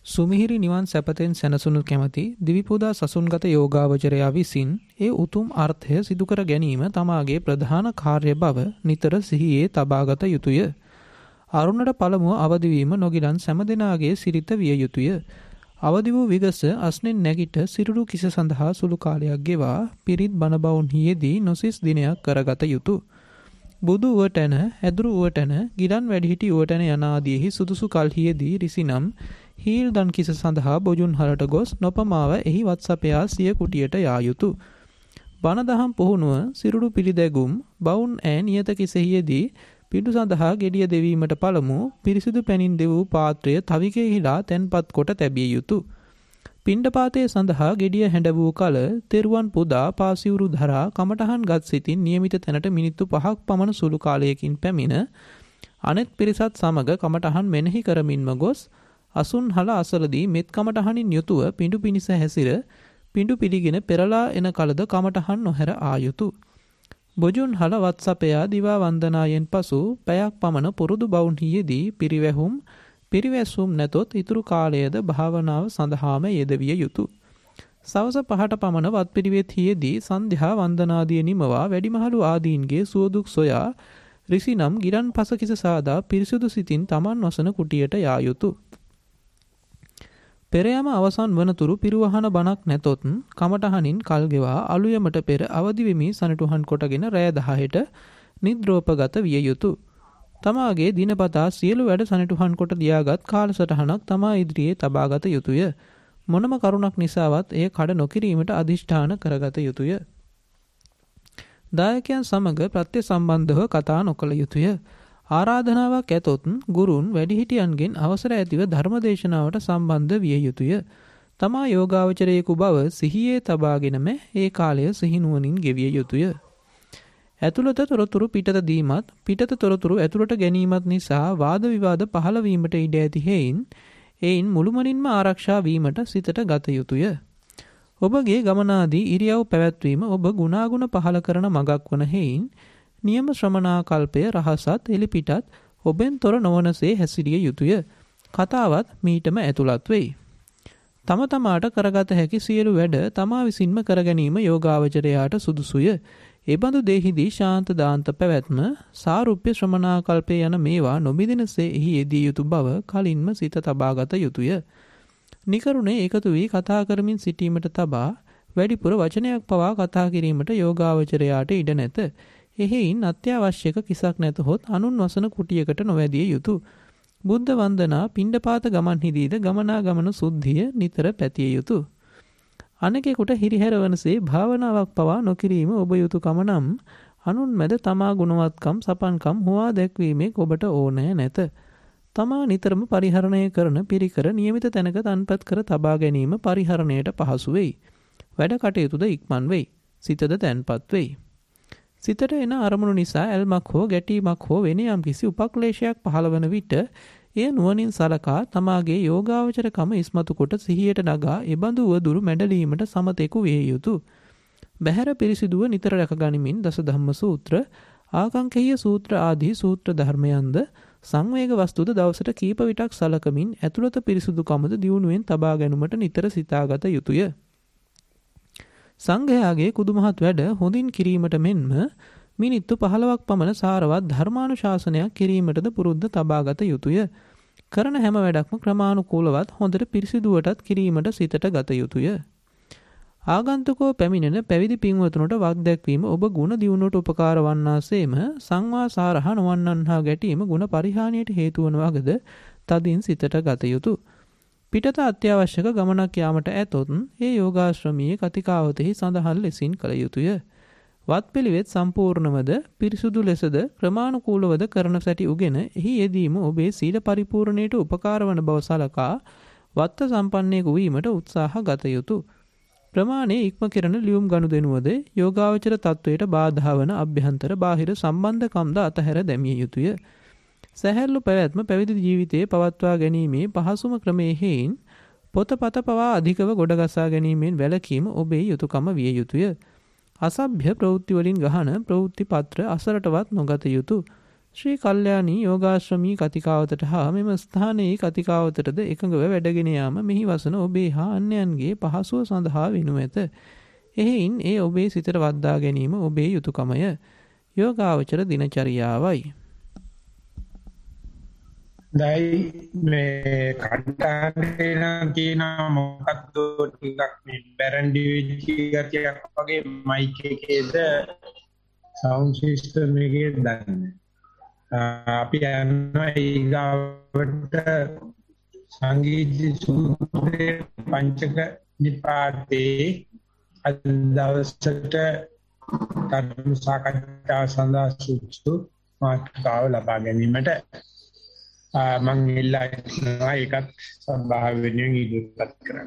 සුමිහිරි නිවන් සැපතෙන් සැනසුණු කැමැති දිවිපුදා සසුන්ගත යෝගාවචරයා විසින් ඒ උතුම් අර්ථය සිදු කර ගැනීම තමාගේ ප්‍රධාන කාර්ය බව නිතර සිහියේ තබාගත යුතුය. අරුණට පළමුව අවදිවීම නොගිලන් සැමදෙනාගේ සිරිත විය යුතුය. අවදි වූ විගස අස්නෙන් නැගිට සිරුරු කිස සඳහා සුළු කාලයක් ගෙවා පිරිත් බණ බවුන්හියේදී නොසිස් දිනයක් කරගත යුතුය. බුදු උවටැන, ඇදුරු උවටැන, ගිලන් වැඩිහිටි උවටැන යනාදීහි සුදුසු කල්හියේදී රිසිනම් හීල් දන් කිස සඳහා බොජුන් හලට ගොස් නොපමාව එහි වත්සපයා සිය කුටියට යා යුතුය. බණ දහම් පුහුණුව, සිරුරු පිළිදැගුම්, බවුන් ඈ නියත කිසෙහියේදී පිඬු සඳහා ගෙඩිය දෙවීමට පළමු පිරිසිදු පැනින් දෙවූ පාත්‍රය තවිකෙහිලා තැන්පත් කොට තැබිය යුතුය. පිණ්ඩපාතය සඳහා ගෙඩිය හැඬ වූ කල තෙරුවන් පුදා පාසිවුරු දරා කමටහන් ගත් සිතින් නියමිත තැනට මිනිත්තු 5ක් පමණ සුළු කාලයකින් පැමිණ අනෙත් පිරිසත් සමග කමටහන් මෙනෙහි කරමින්ම ගොස් අසුන් හල අසලදී මෙත් කමටහනින් යුතුව පිඬු පිනිස හැසිර පිඬු පිළිගෙන පෙරලා එන කලද කමටහන් නොහැර ආ යුතුය. බොජුන් හල වත්සපයා දිවා වන්දනායෙන් පසු පැයක් පමණ පුරුදු බවුන්හියේදී පිරිවැසුම් නැතොත් ඉතුරු කාලයද භාවනාව සඳහාම යෙදවිය යුතුය. සවස 5ට පමණ වත්පිළිවෙත්හියේදී සන්ධ්‍යා වන්දනාදිය නිමවා වැඩිමහලු ආදීන්ගේ සුවදුක් සොයා රිසිනම් ගිරන් පසකිස සාදා පිරිසුදු සිතින් තමන් වසන කුටියට යා යුතුය. පෙරයම අවසන් වනතුරු පිරුවහන බණක් නැතොත් කමටහනින් කල් ගෙවා අලුයමට පෙර අවදි වෙමි සනටුහන් කොටගෙන රෑ 10ට නිද්‍රෝපගත විය යුතුය. තමාගේ දිනපතා සියලු වැඩ සනටුහන් කොට ලියාගත් කාලසටහනක් තමා ඉදිරියේ තබාගත යුතුය. මොනම කරුණක් නිසාවත් එය කඩ නොකිරීමට අදිෂ්ඨාන කරගත යුතුය. දායකයන් සමග ප්‍රත්‍ය සම්බන්ධව කතා නොකළ යුතුය. ආරාධනාවක් ඇතොත් ගුරුන් වැඩිහිටියන්ගෙන් අවසර ඇතිව ධර්මදේශනාවට සම්බන්ධ විය යුතුය. තමා යෝගාවචරයෙකු බව සිහියේ තබාගෙනම ඒ කාලය සිහිනුවණින් ගෙවිය යුතුය. ඇතුළත තොරතුරු පිටත දීමත් පිටත තොරතුරු ඇතුළට ගැනීමත් නිසා වාද විවාද පහළ වීමට ඉඩ ඇති හේයින් මුළුමනින්ම ආරක්ෂා වීමට සිතට ගත යුතුය. ඔබගේ ගමනාදී ඉරියව් පැවැත්වීම ඔබ ගුණාගුණ පහළ කරන මගක් වන හේයින් නියම ශ්‍රමණාකල්පය රහසත් එලිපිටත් ඔබෙන් තොර නොවනසේ හැසිරිය යුතුය. කතාවත් මීටම ඇතුළත් වෙයි. තම තමාට කරගත හැකි සියලු වැඩ තමා විසින්ම කර ගැනීම යෝගාවචරයාට සුදුසුය. එබඳු දෙහිදී ශාන්ත දාන්ත පැවැත්ම සාරුප්‍ය ශ්‍රමණාකල්පය යන මේවා නොබිදිනසේ එහි යෙදිය යුතු බව කලින්ම සිත තබාගත යුතුය. නිකරුණේ එකතු වී කතා කරමින් සිටීමට තබා වැඩිපුර වචනයක් පවා කතා කිරීමට යෝගාවචරයාට ඉඩ නැත. එහෙයින් අත්‍යවශ්‍යක කිසක් නැතහොත් අනුන් වසන කුටියකට නොවැදිය යුතුය. බුද්ධ වන්දනා පිණ්ඩපාත ගමන්හිදීද ගමනාගමන සුද්ධිය නිතර පැතිය යුතුය. අනෙකෙකුට හිරිහැර වනසේ භාවනාවක් පවා නොකිරීම ඔබ යුතුයකම නම් අනුන් මැද තමා ගුණවත්කම් සපන්කම් හුවා දැක්වීමේ ඔබට ඕනෑ නැත. තමා නිතරම පරිහරණය කරන පිරිකර නියමිත තැනක තන්පත් කර තබා ගැනීම පරිහරණයට පහසු වෙයි. වැඩ කටයුතුද ඉක්මන් වෙයි. සිතද තැන්පත් වෙයි. සිතට එන අරමුණු නිසා ඇල්මක් හෝ ගැටීමක් හෝ වෙන යම්කිසි උපක්ලේශයක් පහළ වන විට එය නුවණින් සලකා තමාගේ යෝගාවචරකම ඉස්මතු කොට සිහියට නගා එබඳු වදුරු මැඩලීමට සමතෙකු විය යුතුය. බහැර පිරිසිදුව නිතර රැකගනිමින් දස ධම්ම සූත්‍ර, ආකංකේය සූත්‍ර ආදී සූත්‍ර ධර්මයන්ද සංවේග වස්තුද දවසට කීප විටක් සලකමින් ඇතුළත පිරිසුදුකමද දියුණුවෙන් තබා ගැනීමට නිතර සිතාගත යුතුය. සංඝයාගේ කුදුමහත් වැඩ හොඳින් කිරීමට මෙන්ම මිනිත්තු 15ක් පමණ සාරවත් ධර්මානුශාසනයක් කිරීමටද පුරුද්ද තබාගත යුතුය. කරන හැම වැඩක්ම ක්‍රමානුකූලවත් හොඳට පිරිසිදුවටත් කිරීමට සිතට ගත යුතුය. ආගන්තුකෝ පැමිණෙන පැවිදි පින්වතුන්ට වක් දැක්වීම ඔබ ගුණ දියුණුවට උපකාර වන්නාසේම සංවාසාරහ නොවන්නන්හා ගැටීම ගුණ පරිහානියට හේතු වන වගද තදින් සිතට ගත යුතුය. පිටත අත්‍යවශ්‍යක ගමනක් යාමට ඇතොත් ඒ යෝගාශ්‍රමීය කතිකාවතෙහි සඳහන් ලෙසින් කළ යුතුය. වත්පිළිවෙත් සම්පූර්ණවද පිරිසුදු ලෙසද ක්‍රමානුකූලවද කරන සැටි උගෙන එහි යෙදීම ඔබේ සීල පරිපූර්ණයට උපකාර වන බව සලකා වත්ත සම්පන්නයෙකු වීමට උත්සාහ ගත යුතුය. ප්‍රමාණයේ ඉක්ම කෙරෙන ලියුම් ගනුදෙනුවද යෝගාවචර තත්වයට බාධා වන අභ්‍යන්තර බාහිර සම්බන්ධකම්ද අතහැර දැමිය යුතුය. සැහැල්ලු පැවැත්ම පැවිදි ජීවිතයේ පවත්වා ගැනීමේ පහසුම ක්‍රමයේ හේයින් පොතපත පවා අධිකව ගොඩගසා ගැනීමෙන් වැළකීම ඔබේ යුතුයකම විය යුතුය. අසභ්‍ය ප්‍රවෘත්ති වලින් ගහන ප්‍රවෘත්ති පත්‍ර අසරටවත් නොගත යුතුය. ශ්‍රී කල්යාණී යෝගාශ්‍රමී කතිකාවතට හා මෙම ස්ථානයේ කතිකාවතටද එකඟව වැඩගෙන යාම මෙහි වසන ඔබේ හා අන්‍යයන්ගේ පහසුව සඳහා වෙනු ඇත. එහෙයින් ඒ ඔබේ සිතට වද්දා ගැනීම ඔබේ යුතුයකමය. යෝගාවචර දිනචරියාවයි. දැයි මේ කඩාගෙන කියන මොකක්ද ටිකක් මේ බැරන්ඩි වෙච්ච ගතියක් වගේ මයික් එකේද සවුන්ඩ් සිස්ටම් එකේ දාන්නේ. අපි යනවා ඊගාවට සංගීත සූත්‍රයේ පංචක නිපාතේ අද දවසට ධර්ම සාකච්ඡා සඳහා සුදුසු මාතෘකාව ලබා ගැනීමට මම ඉල්ලා සිටිනවා ඒකත් සභාව වෙනුවෙන් ඉදිරිපත් කරන්න.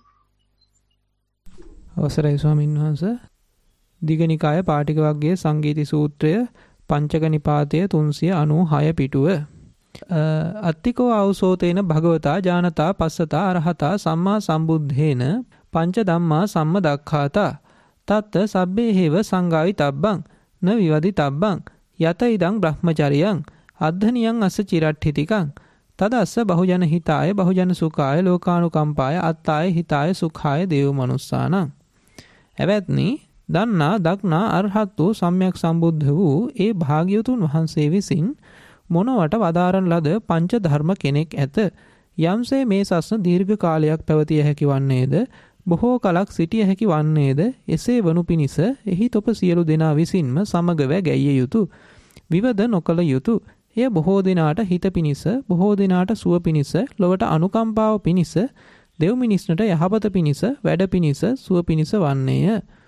අවසරයි ස්වාමීන් වහන්සේ. දීඝනිකාය පාටික වර්ගයේ සංගීති සූත්‍රය පංචක නිපාතය 396 පිටුව. අත්තිකෝ ආවසෝතේන භගවතා ජානතා පස්සතා අරහතා සම්මා සම්බුද්ධේන පංච ධම්මා සම්මදක්ඛාතා තත්ත සබ්බේ හේව සංගායි තබ්බං න විවදි තබ්බං යත ඉදං බ්‍රහ්මචරියං අද්ධනියං අස්ස චිරට්ඨිතිකං තදස්ස බහුජන හිතාය බහුජන සුඛාය ලෝකානුකම්පාය අත්තාය හිතාය සුඛාය දේව මනුස්සානං. එවත්නි දන්නා දක්නා අරහත් වූ සම්්‍යක් සම්බුද්ධ වූ ඒ භාග්‍යවතුන් වහන්සේ විසින් මොනවට වදාරන ලද පංච ධර්ම කෙනෙක් ඇත. යම්සේ මේ සස්න දීර්ඝ කාලයක් පැවතිය හැකි වන්නේද බොහෝ කලක් සිටිය හැකි වන්නේද එසේ වනු පිණිස එහි තොප සියලු දෙනා විසින්ම සමගව ගැයිය යුතු විවද නොකළ යුතු. එය බොහෝ දිනාට හිත පිණිස බොහෝ දිනාට සුව පිණිස ලොවට අනුකම්පාව පිණිස දෙව් මිනිස්නට යහපත පිණිස වැඩ පිණිස සුව පිණිස වන්නේය.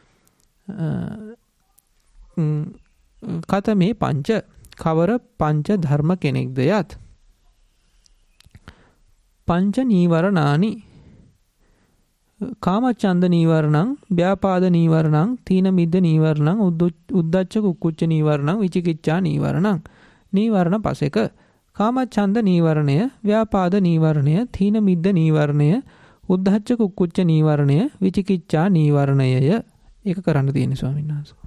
කතමේ පංච කවර පංච ධර්ම කෙනෙක්ද යත් පංච නීවරණානි කාමච්ඡන්ද නීවරණං ව්‍යාපාද නීවරණං තීන මිද්ද නීවරණං උද්ධච්ච කුක්කුච්ච නීවරණං විචිකිච්ඡා නීවරණං. නීවරණ පසෙක කාමච්ඡන්ද නීවරණය ව්‍යාපාද නීවරණය තීන මිද්ද නීවරණය උද්ධච්ච කුක්කුච්ච නීවරණය විචිකිච්ඡා නීවරණයය. ඒක කරන්න තියෙන ස්වාමීන් වහන්සේ.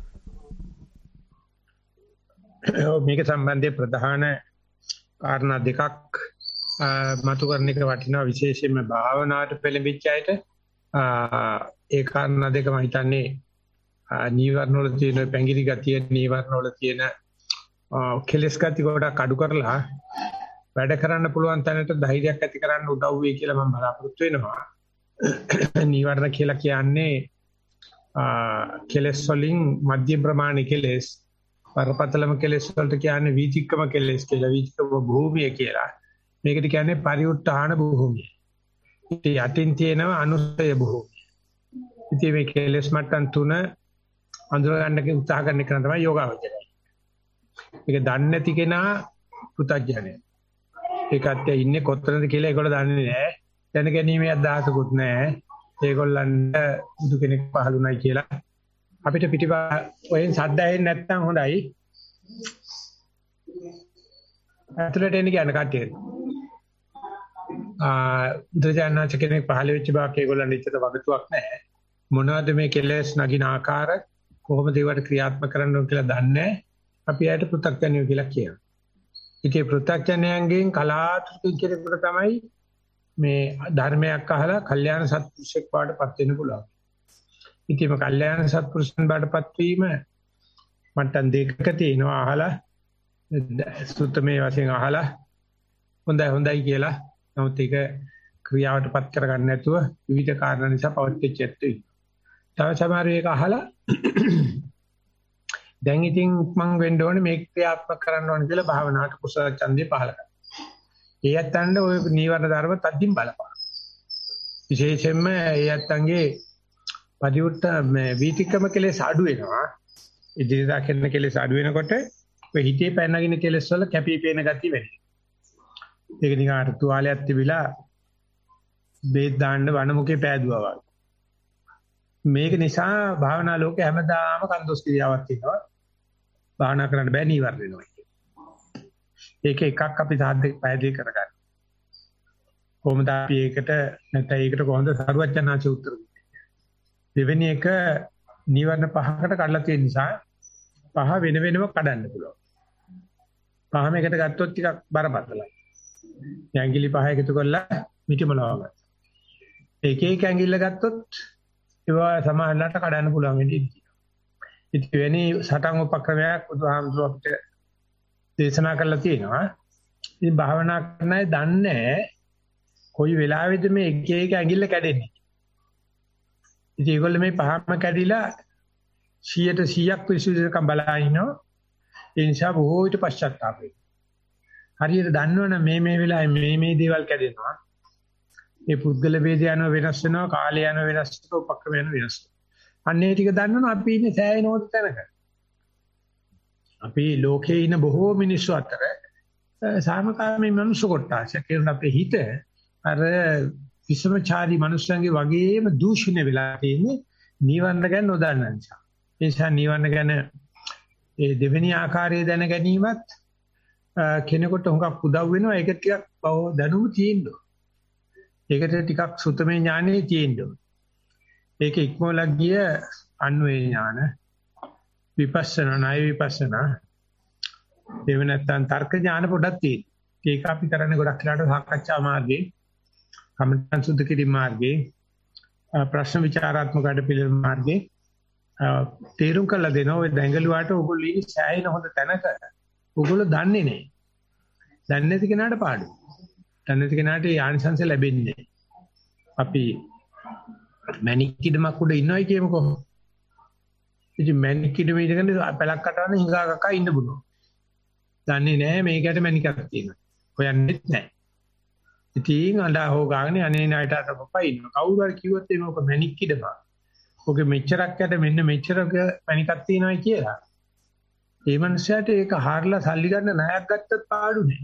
මේක සම්බන්ධයෙන් ප්‍රධාන කාරණා දෙකක් මතු කරන එක වටිනවා විශේෂයෙන්ම භාවනාවට පෙළඹිච්ච අයට. ඒ කාරණා දෙක මම හිතන්නේ නීවරණ වල තියෙන පැංගිරි ගතිය නීවරණ වල තියෙන කෙලස් ගති ගොඩක් අඩු කරලා වැඩ කරන්න පුළුවන් තැනට ධෛර්යයක් ඇති කරන්න උදව් වෙයි කියලා මම බලාපොරොත්තු වෙනවා. නීවරණ කියලා කියන්නේ කෙලස් වලින් මධ්‍යම ප්‍රමාණික කෙලස් පරපතලම කෙලස් වලට කියන්නේ වීතික්කම කෙලස් කියලා වීතික්කම භූමිය කියලා. මේකට කියන්නේ පරිඋත්ථාන භූමිය. යටින් තියෙනවා අනුස්සය භූමිය. ඉතින් මේ කෙලස් මට්ටම් තුන අඳුර ගන්න උත්සාහ කරන එක තමයි යෝගාවචරය. මේක දන්නේ නැති කෙනා පුතඥය. ඒකත් ඉන්නේ කොතනද කියලා ඒගොල්ලෝ දන්නේ නැහැ. දැන ගැනීමේ අදහසකුත් නැහැ. ඒගොල්ලන්ට බුදු කෙනෙක් පහළුණයි කියලා අපිට පිටිපස්සෙන් සද්ද ඇහෙන්නේ නැත්නම් හොඳයි. ඇතුළට එන්න කියන කට්ටිය. බුදුජානනාච කෙනෙක් පහළ වෙච්ච බවක් ඒගොල්ලන් ඉච්චත වගතුවක් නැහැ. මොනවද මේ කෙලෙස් නගින ආකාර කොහොමද ඒවට ක්‍රියාත්මක කරන්න ඕන කියලා දන්නේ නැහැ. අපි ඇයට පෘථග්ජනයෝ කියලා කියනවා. ඉතින් පෘථග්ජනයන්ගෙන් කලාතුරකින් කෙනෙකුට තමයි මේ ධර්මයක් අහලා කල්යාණ සත්පුරුෂෙක් වඩපත් වෙන්න පුළුවන්. ඉතින් මේ කල්යාණ සත්පුරුෂන් වඩපත් වීම මට්ටම් දෙකක තියෙනවා. අහලා සුත්තමේ වශයෙන් අහලා හොඳයි කියලා නමුත් ඒක ක්‍රියාවටපත් කරගන්න නැතුව විවිධ කාරණා නිසා පවත්ච්ච ඇත්තයි. තව සමහර එක අහලා දැන් ඉතින් මං වෙන්න ඕනේ මේක ක්‍රියාත්මක කරන්න ඕනේ කියලා භාවනාවට කුසල ඡන්දේ පහල කරනවා. ඒ යත්තන්ට ওই නීවරණ ධර්ම තද්දින් බලපාන. විශේෂයෙන්ම ඒ යත්තන්ගේ පරිවෘත්ත මේ වීතික්‍රම කෙලෙස් අඩු වෙනවා. ඉදිරියට කරන කෙලෙස් අඩු වෙනකොට ඔය හිතේ පැනනගින කෙලෙස් වල කැපී පෙනෙන ගතිය වැඩි. ඒක නිකන් අර තුවාලයක් තිබිලා බේත් දාන්න වනමුකේ පෑදුවා වගේ. මේක නිසා භාවනා ලෝකේ හැමදාම කන්දොස් ක්‍රියාවක් තියෙනවා. භාවනා කරන්න බෑ නීවරණ වෙනවා කියන්නේ. ඒක එකක් අපි සාධක පැහැදිලි කරගන්න. කොහොමද අපි ඒකට නැත්නම් ඒකට කොහොමද සරුවචනාචි උත්තර දෙන්නේ? දෙවෙනි එක නීවරණ පහකට කඩලා තියෙන නිසා පහ වෙන වෙනම කඩන්න පුළුවන්. පහම එකට ගත්තොත් ටිකක් බරපතලයි. ඇඟිලි පහ එකතු කරලා මිටිමලව ගන්න. එක එක ඇඟිල්ල ගත්තොත් ඒවා සමානලට කඩන්න පුළුවන් වෙන්නේ. ඉතින් වෙනි සටන් උපක්‍රමයක් බුදුහාමුදුරුවෝ අපිට දේශනා කරලා තියෙනවා. ඉතින් භාවනා කරන අය දන්නේ කොයි වෙලාවෙද මේ එක එක ඇඟිල්ල කැඩෙන්නේ. ඉතින් ඒගොල්ලෝ මේ පහම කැඩිලා 100% පිරිසිදුකම් බලා ඉනවා. ඒ නිසා බොහෝ විට පශ්චාත්තාප වෙනවා. හරියට දන්නවනම් මේ වෙලාවේ මේ දේවල් කැඩෙනවා. මේ පුද්ගල වේද යන වෙනස් වෙනවා, කාලය යන වෙනස් වෙනවා, උපක්‍රම යන වෙනස් වෙනවා. අන්නේ ටික දන්නවනම් අපි ඉන්නේ සෑහෙනවද තැනක. අපි ලෝකේ ඉන්න බොහෝ මිනිස්සු අතර සාමකාමී මනුස්ස කොටසක් කියන අපේ හිත අර විසමචාරී මනුස්සයන්ගේ වගේම දූෂණය වෙලා තියෙන්නේ නිවන්න ගැන නොදන්න නිසා. ඒ නිසා නිවන්න ගැන ඒ දෙවෙනි ආකාරයේ දැන ගැනීමත් කෙනෙකුට හුඟක් උදව් වෙනවා. ඒක ටිකක් දැනුම තියෙන්න ඕන. ඒකට ටිකක් සුතමේ ඥානෙ තියෙන්න ඕන. ඒක ඉක්මවලා ගිය අන්වේ ඥාන විපස්සනා ණය විපස්සනා එහෙම නැත්නම් තර්ක ඥාන පොඩක් තියෙනවා. ඒක අපි කරන්නේ ගොඩක් වෙලාවට සාකච්ඡා මාර්ගයේ, කමඨං සුද්ධ කිරීම මාර්ගයේ, ප්‍රශ්න විචාරාත්මක අඩපිළිවෙල මාර්ගයේ තේරුම් කළ දෙනවා. ඔය දැඟලුවාට ඔයගොල්ලෝ ඉන්නේ සෑහෙන හොඳ තැනක. ඔයගොල්ලෝ දන්නේ නැහැ. දන්නේ නැති කෙනාට පාඩුයි. දන්නේ නැති කෙනාට ආනිසංස ලැබෙන්නේ නැහැ. අපි මැනික් කිඩමක් උඩ ඉන්නවයි කියමුකෝ. ඉතින් මැනික් කිඩම ඉඳගෙන පැලක් කටවන හිඟා කකා ඉන්න බුණා. දන්නේ නැහැ මේකට මැනිකක් තියෙනවා. හොයන්නෙත් නැහැ. ඉතින් අඬා හො ගාගෙන අනේ ණයට අතපපා ඉන්නවා. කවුරු හරි කිව්වොත් එනක මැනික් කිඩම. ඔගේ මෙච්චරක් යට මෙන්න මෙච්චරක මැනිකක් තියෙනවායි කියලා. ඒ මනුස්සයාට ඒක හාරලා සල්ලි ගන්න ණයක් ගත්තත් පාඩු නෑ.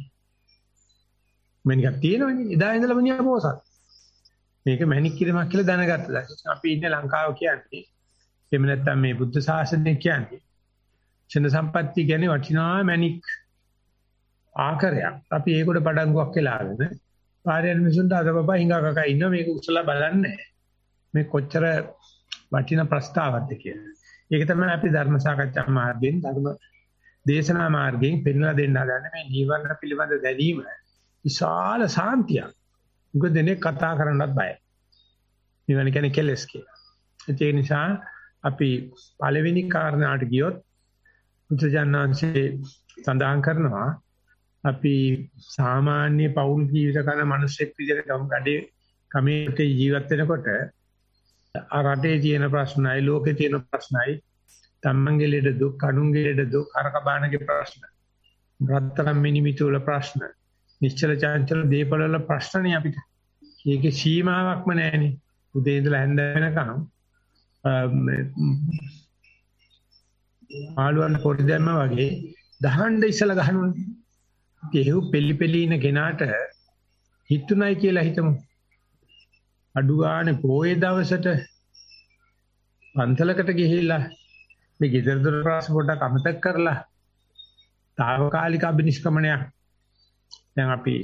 මැනිකක් තියෙනවනේ. එදා ඉඳලා මනියා පොසත්. මේක මැනික් කිරීමක් කියලා දැනගත්තා. අපි ඉන්නේ ලංකාව කියන්නේ. එහෙම නැත්නම් මේ බුද්ධ ශාසනය කියන්නේ. චින්න සම්පත්‍ති කියන්නේ වටිනා මැනික් ආකාරයක්. අපි ඒකට පඩංගුවක් කියලාගෙන පාරයන් මිසුන්ට අදපපා හිඟා කකා ඉන්නවා. මේක උසලා බලන්නේ මේ කොච්චර වටිනා ප්‍රස්තාවක්ද කියලා. ඒක තමයි අපි ධර්ම සාකච්ඡා මාර්ගයෙන් ධර්ම දේශනා මාර්ගයෙන් පෙන්වලා දෙන්න හදන්නේ. මේ නිවර්ණ පිළිබඳ දැනීම විශාල සාන්තියක්. මොකද දෙනේ කතා කරන්නත් බයයි. නිවන කියන්නේ කෙලස් කියලා. ඒ නිසා අපි පළවෙනි කාරණාට ගියොත් බුදුජානනාංශේ සඳහන් කරනවා අපි සාමාන්‍ය පෞල් ජීවිත කරන මිනිස්සෙක් විදිහට ගමේ කමේටේ ජීවත් වෙනකොට රටේ තියෙන ප්‍රශ්නයි ලෝකේ තියෙන ප්‍රශ්නයි තමන්ගේ ලෙඩ දුක් අනුන්ගේ ලෙඩ දුක් හරකබානගේ ප්‍රශ්න රත්තරන් මිනිමිතු වල ප්‍රශ්න නිශ්චල චංචල දීපල වල ප්‍රශ්නනේ අපිට ඒකේ සීමාවක්ම නැහැනේ උදේ ඉඳලා හැන්ද වෙනකම් ආලුවන් පොඩි දැම්ම වගේ දහඬ ඉස්සලා ගහනවනේ ඒහු පෙලි ඉන කෙනාට හිතුණයි කියලා හිතමු අඩු ගානේ පොයේ දවසට පන්සලකට ගිහිල්ලා මේ ගෙදර දොර ප්‍රශ්න පොඩ්ඩක් අමතක කරලා తాවකාලික අභිනිෂ්ක්‍මණයක් දැන් අපි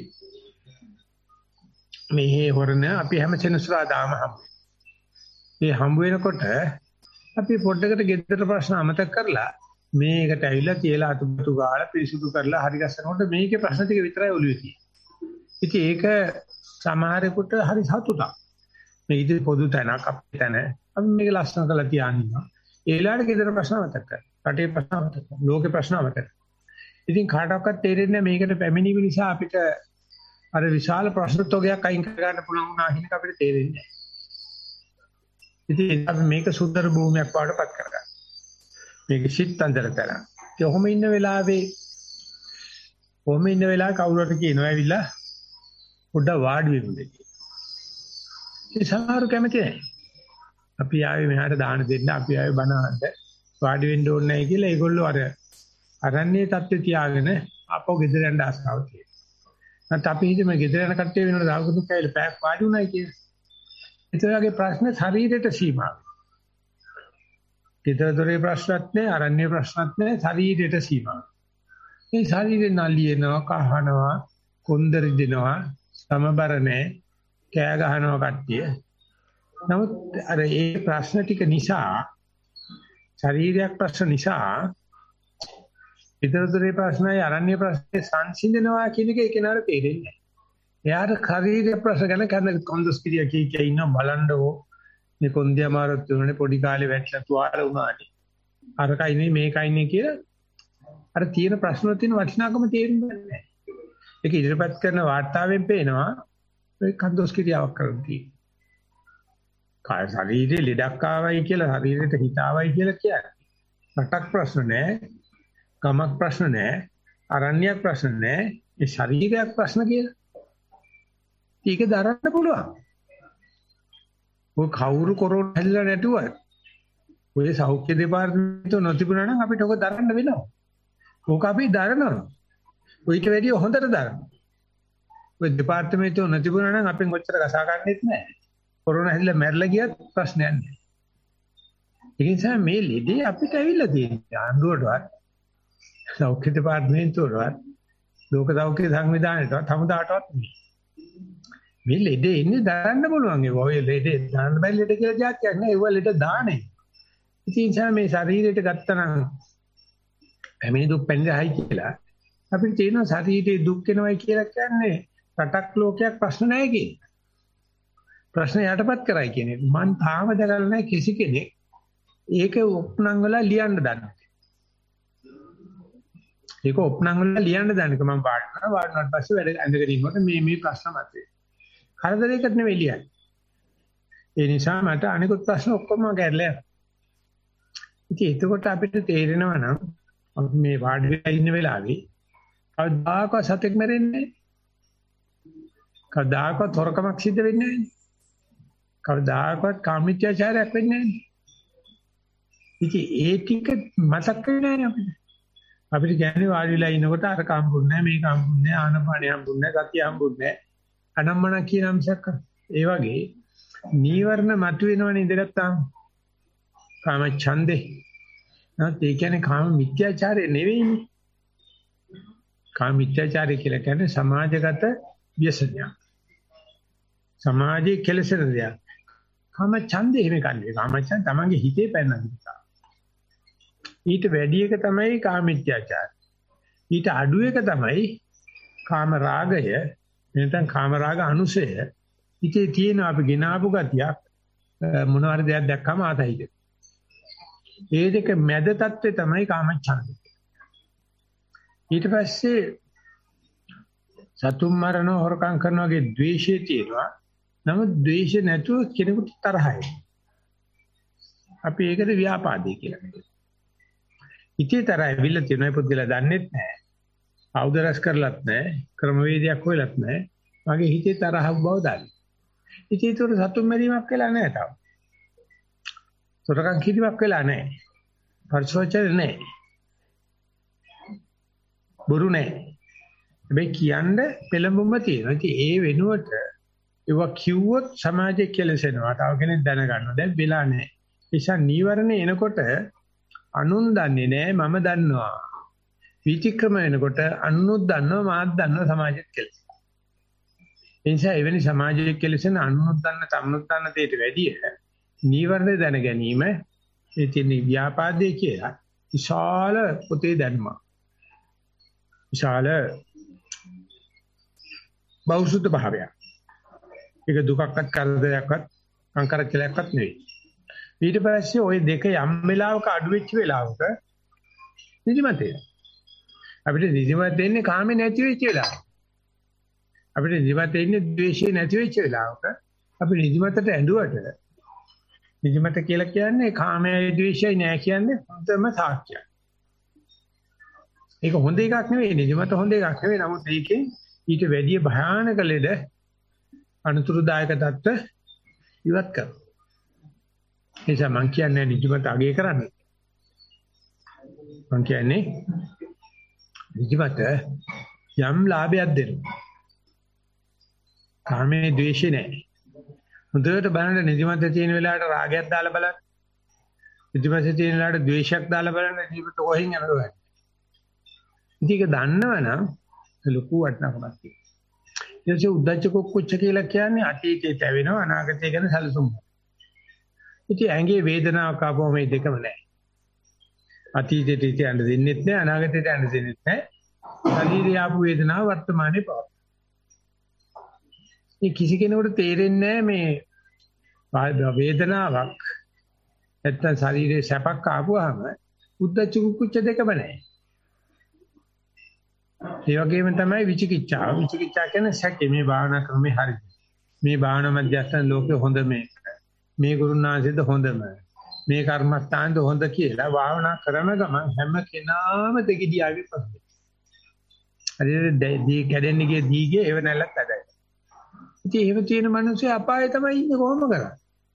මේ හොරණ අපි හැම සෙනසුරාදාම මේ හම්බ වෙනකොට අපි පොඩ්ඩකට ගෙදර ප්‍රශ්න අමතක කරලා මේකට ඇවිල්ලා තියලා අතුතු ගාලා පිරිසුදු කරලා හරි ගස්සනකොට මේකේ ප්‍රශ්න ටික විතරයි ඔළුවේ තියෙන්නේ. ඉතින් ඒක සමහරෙකුට හරි සතුටක්. මේ ඉතින් පොදු තැනක් අපේ තැන අපි මේක ලස්සන කරලා තියානිනවා. ඒලාට ගෙදර ප්‍රශ්න අමතක කරලා, රටේ ප්‍රශ්න අමතක කරලා, ලෝකේ ප්‍රශ්න අමතක කරලා. ඉතින් කාටවත් තේරෙන්නේ මේකට පැමිණීම නිසා අපිට අර විශාල ප්‍රශ්න තෝගයක් අයින් කර ගන්න පුළුවන් වුණා හිනක අපිට තේරෙන්නේ නැහැ. ඉතින් අපි මේක සුන්දර භූමියක් වඩපත් කරගන්න. මේක සිත් අන්දර කරා. ඒ ඔහොම ඉන්න වෙලාවේ කවුරු හරි කියනවා ඇවිල්ලා පොඩ්ඩක් වාඩි වෙන්න දෙන්න. ඒ සමහර කැමති නැහැ. අපි ආවේ මෙහාට දාන දෙන්න, අපි ආවේ බණ අහන්න වාඩි වෙන්න ඕනේ නැහැ කියලා ඒගොල්ලෝ අර අරන්නේ தත්ත්වය තියාගෙන අපෝ ගෙදර යන්න ආසාව තියෙනවා. නැත්නම් අපි හිතමු ගෙදර යන කට්ටිය වෙනකොට දාගුතු කැයිල පැයක් වාඩි උනායි කියලා. ඒතරගේ ප්‍රශ්න ශරීරයට සීමා වෙනවා. ගෙදර දොරේ ප්‍රශ්නත් නැහැ, අරන්නේ ප්‍රශ්නත් නැහැ, ශරීරයට සීමා වෙනවා. මේ ශරීරේ නලියනවා, කහනවා, කොන්දරි දෙනවා, සමබර නැහැ, කෑ ගහනවා කට්ටිය. නමුත් අර ඒ ප්‍රශ්න ටික නිසා ශරීරයක් ප්‍රශ්න නිසා ඊතරතරේ ප්‍රශ්නයි අරණ්‍ය ප්‍රශ්නේ සංසිඳනවා කියන එක ඒකේනාට තේරෙන්නේ නැහැ. එයාට ශරීර ප්‍රශ්න ගැන කරන කොන්දස්කිරිය කී ඉන්න බලන්නෝ මේ කොන්දේ අමාරුත් වෙනනේ පොඩි කාලේ වැටලා තුවාල වුණානේ. අරකයි නේ මේකයි නේ කියලා අර තියෙන ප්‍රශ්න වල තියෙන වටිනාකම තේරුම් ගන්න නැහැ. ඒක ඉදිරිපත් කරන වාර්තාවෙන් පේනවා ඒ කොන්දස්කිරියාවක් කරන්නේ. කාය ශරීරේ ලෙඩක් ආවයි කියලා ශරීරෙට හිත ආවයි කියලා කියන්නේ. රටක් ප්‍රශ්න නැහැ. ගමක් ප්‍රශ්න නැහැ. අරණ්‍යයක් ප්‍රශ්න නැහැ. ඒ ශරීරයක් ප්‍රශ්න කියලා. ඒක දරන්න පුළුවන්. ඔය කවුරු කොරෝනා හැදලා නැටුවත් ඔය සෞඛ්‍ය දෙපාර්තමේන්තුව නොතිබුණා නම් අපිට ඔක දරන්න වෙනවා. ඕක අපි දරනවා. ඔයිට වැඩිය හොඳට දරනවා. ඔය දෙපාර්තමේන්තුව නොතිබුණා නම් අපෙන් ඔච්චර කසා ගන්නෙත් නැහැ. කොරෝනා හැදලා මැරලා ගියත් ප්‍රශ්නයක් නැහැ. ඒ නිසා මේ ලෙඩේ අපිට ඇවිල්ලා තියෙනවා. ආණ්ඩුවටවත් සෞඛ්‍ය දෙපාර්තමේන්තුවටවත් ලෝක සෞඛ්‍ය සංවිධානයටවත් හමුදාටවත් නෙමෙයි. මේ ලෙඩේ ඉන්නේ දාන්න පුළුවන් ඒ ඔය ලෙඩේ දාන්න බැරි ලෙඩ කියලා જાතියක් නෑ ඒව ලෙඩ දාන්නේ. ඉතින් මේ ශරීරයට ගත්තනම් පැමිණි දුක් පැනිරහයි කියලා අපිට තියෙන ශරීරයේ දුක් වෙනවයි කියලා කියන්නේ රටක් ලෝකයක් ප්‍රශ්න නැහැ කියන. ප්‍රශ්න යටපත් කරයි කියන්නේ. මං තාම දැකලා නැහැ කිසි කෙනෙක් ඒක ඔප්නං වල ලියන්න දන්නේ. ඒක ඔප්නං වල ලියන්න දන්නක මම වාඩිවෙනාට පස්සේ වැඩ ඇඳගෙන ඉන්නකොට මේ ප්‍රශ්න මතුවේ. කරදරයකට නෙවෙයි ලියන්නේ. ඒ නිසා මට අනිකුත් ප්‍රශ්න ඔක්කොම ගැරලා යනවා. ඉතින් එතකොට අපිට තේරෙනවා නම් අපි මේ වාඩි වෙලා ඉන්න වෙලාවේ කවදාකවත් සතෙක් මැරෙන්නේ නැහැ. කවදාකවත් හොරකමක් සිද්ධ වෙන්නේ නැහැ. කවදාකවත් කාමීත්‍යාචාරයක් වෙන්නේ නැහැ. ඉතින් ඒ ටික මතක් වෙන්නේ නැහැ අපිට. අපිට කියන්නේ වාඩි වෙලා ඉනකොට අර කම්බුන්නේ නැහැ මේක කම්බුන්නේ නැහැ ආනපානිය හම්බුන්නේ නැහැ ගතිය හම්බුන්නේ නැහැ. අනම්මන කියන අංශයක් ඒ වගේ නීවරණ මතුවෙනවනේ ඉඳගත්තාම කාම ඡන්දේ නැත්නම් ඒ කියන්නේ කාම මිත්‍යාචාරය නෙවෙයිනේ. කාම මිත්‍යාචාරය කියලා කියන්නේ සමාජගත ව්‍යසනයක්. සමාජයේ කෙලෙසන දෙයක්. කාම ඡන්දේ එහෙම කන්නේ. කාම ඡන්ද තමන්ගේ හිතේ පැනන නිසා. ඊට වැඩි එක තමයි කාම මිත්‍යාචාරය. ඊට අඩු එක තමයි කාම රාගය නැත්නම් කාම රාග අනුසය. ඉතේ තියෙන අපි ගෙනාවු ගතියක් මොනවාරි දෙයක් දැක්කම ආතයිද. ඒ දෙක මැද තත්ත්වය තමයි කාම ඡන්දය. ඊට පස්සේ සතුම් මරණ හොරකම් කරන වගේ ද්වේෂය තියෙනවා. නමුත් ද්වේෂ නැතුව කෙනෙකුට තරහයි. අපි ඒකට ව්‍යාපාදේ කියලා කියනවා. ඉතේ තරහ විල තියෙනවා පුදුලා දන්නෙත් නැහැ. ආයුධ රැස් කරලත් නැහැ. ක්‍රමවේදයක් හොයලත් නැහැ. මගේ හිතේ තරහ බව දන්නේ. ඉතේ ඒතර සතුම් මැරීමක් වෙලා නැහැ තාම. සොරකම් කිරීමක් වෙලා නැහැ. පරිසෝචර නැහැ. බොරු නැහැ. හැබැයි කියන්නේ පෙළඹුම තියෙනවා. ඉතින් ඒ වෙනුවට ඒවා කිව්වොත් සමාජයේ කෙලසෙනවා. තව කෙනෙක් දැනගන්නවා. දැන් වෙලා නැහැ. ඒ නිසා නීවරණ එනකොට අනුන් දන්නේ නැහැ මම දන්නවා. විචක්‍රම වෙනකොට අනුනුත් දන්නවා මාත් දන්නවා සමාජෙත් කෙලසෙනවා. ඒ නිසා එවැනි සමාජයේ කෙලසෙන අනුනුත් දන්න තමුනුත් දන්න දෙයට වැඩිය නීවරණ දැන ගැනීම ඒ තියෙන ව්‍යාපාදයේ කියලා විශාල පොතේ දැනුමක්. විශාල බෞද්ධ භාවයක්. ඒක දුකක්වත් කරදරයක්වත් අංකරච්චලයක්වත් නෙවෙයි. ඊට පස්සේ ওই දෙක යම් වෙලාවක අඩු වෙච්ච වෙලාවක නිදිමතේ. අපිට නිදිමත දෙන්නේ කාමේ නැති වෙච්ච වෙලාව. අපිට නිදිමත දෙන්නේ ද්වේෂේ නැති වෙච්ච වෙලාවක. අපි නිදිමතට ඇඬුවට නිදිමත කියලා කියන්නේ කාමයේ ද්වේෂය නෑ කියන්නේ හොඳම සාක්ෂියක්. ඒක හොඳ එකක් නෙවෙයි නිදිමත හොඳ එකක් නෙවෙයි. නමුත් ඒකෙන් ඊට වැඩිය භයානක ලෙඩ අනුතුරුදායක தත්ත්ව ඉවත් කරනවා. ඒ නිසා මං කියන්නේ නිදිමත අගය කරන්න. මං කියන්නේ නිදිමත යම් ලාභයක් දෙනවා. කාමයේ ද්වේෂේ නැහැ. හොඳට බලන්න නිදිමත තියෙන වෙලාවට රාගයක් දාලා බලන්න. නිදිමත තියෙන වෙලාවට ද්වේෂයක් දාලා බලන්න නිදිමත කොහෙන් යනවද? ඉතින් ඒක දන්නවනම් ලොකු වටිනාකමක් තියෙනවා. ඊටසේ උද්දච්ච කුච්ච කියලා කියන්නේ අතීතයේ තැවෙනවා අනාගතය ගැන සැලසුම්. ඉතින් ඇඟේ වේදනාවක් ආපුවම මේ දෙකම නැහැ. අතීතයට යන්න දෙන්නෙත් නැහැ අනාගතයට යන්න දෙන්නෙත් නැහැ. ශරීරය ආපු වේදනාව වර්තමානයේ පවතී. මේ කිසි කෙනෙකුට තේරෙන්නේ නැහැ මේ වේදනාවක් නැත්තම් ශරීරයේ සැපක් ආපුවාම උද්දච්ච කුච්ච දෙකම නැහැ. ඒ වගේම තමයි විචිකිච්ඡාව. විචිකිච්ඡා කියන්නේ සැකේ මේ භාවනා ක්‍රමේ හරිද? මේ භාවනා මධ්‍යස්ථාන ලෝකේ හොඳ මේ ගුරුනාථයද හොඳම. මේ කර්මස්ථානද හොඳ කියලා භාවනා කරන ගමන් හැම කෙනාම දෙගිඩියාවේ පස්සේ. හරියට දී කැඩෙන්නේ ගිය දීගේ ඒව නැල්ලක් ඇදයි. ඉතින් එහෙම තියෙන මිනිස්සු අපායේ තමයි ඉන්නේ කොහොම කරන්නේ?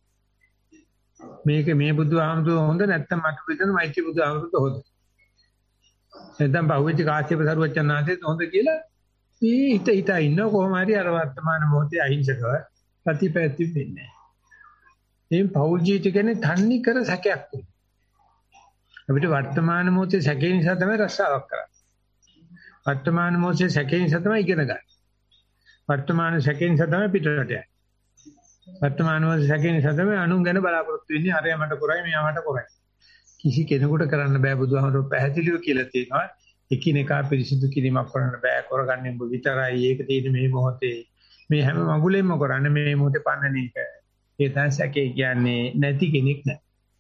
මේ බුදුහාමුදුරුවෝ හොඳ නැත්තම් මට විතර මෛත්‍රී බුදුහාමුදුරුවෝ හොඳ. නැත්නම් බහුවිච්ච කාශ්‍යප සරුවචනාංශයත් හොඳ කියලා මේ හිත ඉන්න කොහොම හරි අර වර්තමාන මොහොතේ අහිංසකව ප්‍රතිපැති වෙන්නේ. මේ පෞල් ජීවිත කියන්නේ තන්නේ කර සැකයක් තියෙනවා. අපිට වර්තමාන මොහොතේ සැකේ නිසා තමයි රස්සාවක් කරන්නේ. වර්තමාන මොහොතේ සැකේ නිසා තමයි ඉගෙන ගන්න. වර්තමාන සැකේ නිසා තමයි පිටරට යන්නේ. වර්තමාන මොහොතේ සැකේ නිසා තමයි අනුන් ගැන බලාපොරොත්තු වෙන්නේ. අරයා මට කරයි මෙයා මට කරයි. කිසි කෙනෙකුට කරන්න බෑ බුදුහාමරෝ පැහැදිලිව කියලා තියෙනවා. එකිනෙකා පිරිසිදු කිරීමක් කරන්න බෑ කරගන්නේ ඔබ විතරයි. ඒක තියෙන්නේ මේ මොහොතේ. මේ හැම මඟුලෙන්ම කරන්නේ මේ මොහොතේ පන්නන එක. ඒ තමයි සැකේ කියන්නේ නැති කෙනෙක් නෑ.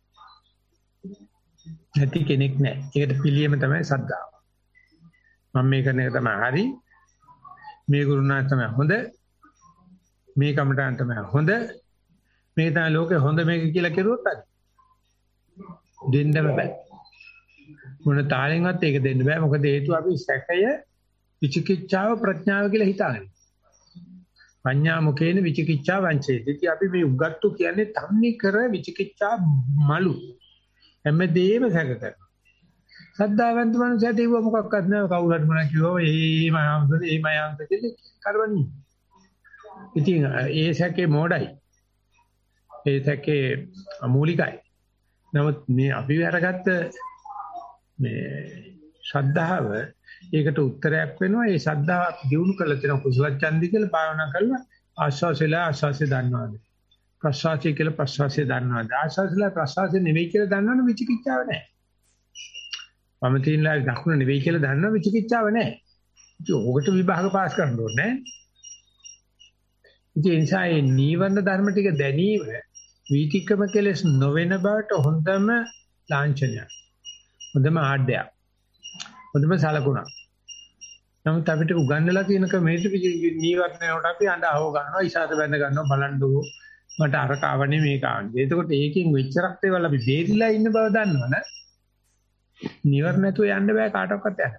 නැති කෙනෙක් නෑ. ඒකට පිළියම තමයි සද්ධාව. මම මේ කරන එක තමයි හරි. මේ ගුරුනාථ තමයි හොඳ. මේ කමටහන් තමයි හොඳ. මේ තමයි ලෝකේ හොඳ මේක කියලා කෙරුවොත් හරි. දෙන්නම බෑ. මොන තාලෙන්වත් ඒක දෙන්න බෑ. මොකද හේතුව අපි සැකය විචිකිච්ඡාව ප්‍රඥාව කියලා හිතාගෙන. පඤ්ඤා මුකේන විචිකිච්ඡා වංචේති. ඉතින් අපි මේ උගත්තු කියන්නේ තන්නේ කර විචිකිච්ඡා මලු. හැමදේම සැක කරනවා. සද්ධාවන්ත මනුස්සයෙක් ඒව මොකක්වත් නෑ. කවුරු හරි මොනවා කිව්වම එහෙම ආම්ද කියලා කරවන්නේ. ඉතින් ඒ සැකේ මොඩයි. ඒ සැකේ මූලිකයි. නමුත් මේ අපි අරගත්ත මේ ශ්‍රද්ධාව ඒකට උත්තරයක් වෙනවා. ඒ ශ්‍රද්ධාව දිනු කළ තියෙන කුසල ඡන්දි කියලා භාවනා කරලා ආස්වාසෙලා ආස්වාසෙ දන්නවාද? ප්‍රසවාසය කියලා ප්‍රසවාසය දන්නවාද? ආස්වාසෙලා ප්‍රසවාසය නෙවෙයි කියලා දන්නවනේ විචිකිච්ඡාව නැහැ. වම තින්ලා දකුණ නෙවෙයි කියලා දන්නව විචිකිච්ඡාව නැහැ. ඉතින් ඕකට විභාග පාස් කරන්න ඕනේ නැහැ. ඉතින් ඒ නිසා මේ නීවරණ ධර්ම ටික දැනීම වීතික්‍රම කෙලස් නොවන බවට හොඳම ලාංඡනයක්. හොඳම ආඩ්‍යයක්. හොඳම සලකුණක්. නමුත් අපිට උගන්වලා තියෙන කමේට නීවරණයට අපි අඬව ගන්නවා, ඉසాత බැඳ ගන්නවා බලන්නකෝ. මට අර කාවනේ මේක ආන්නේ. එතකොට ඒකෙන් වෙච්චරක් දේවල් අපි බේරිලා ඉන්න බව දන්නවනේ. නීවරණ නැතුව යන්න බෑ කාටවත් යන්න.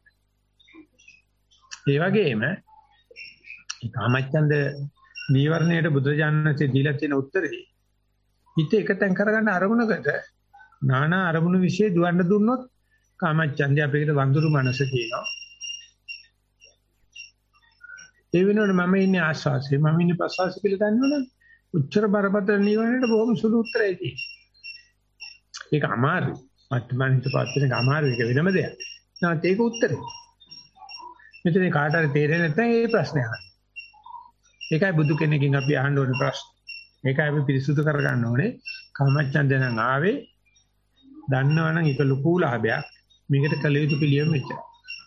ඒ වගේම කාමච්ඡන්ද නීවරණයට බුදුරජාණන්සේ දීලා තියෙන උත්තරේ හිත එකතෙන් කරගන්න අරමුණකට නානා අරමුණු વિશે දුවන්න දුන්නොත් කාමච්ඡන්දය අපේකට වඳුරු මනස කියනවා. ඒ වෙනකොට මම ඉන්නේ ආස්වාසියේ මම ඉන්නේ ප්‍රසවාසයේ කියලා දන්නවනේ. උච්චර බරපතල නිවනට බොහොම සුළු උත්තරයි තියෙන්නේ. ඒක අමාරුයි. මත්මනිත පාත්‍රේ අමාරුයි. ඒක වෙනම දෙයක්. නැත්නම් ඒක උත්තරේ. මෙතන කාට හරි තේරෙන්නේ නැත්නම් ඒ ප්‍රශ්නේ අහන්න. ඒකයි බුදු කෙනෙක්ගෙන් අපි අහන්න ඕනේ ප්‍රශ්න. ඒකයි අපි පිරිසුදු කරගන්න ඕනේ. කාමච්ඡන්ද නම් ආවේ දන්නවනම් ඒක ලොකු ලාභයක්. මේකට කළ යුතු පිළියම මෙච්චර.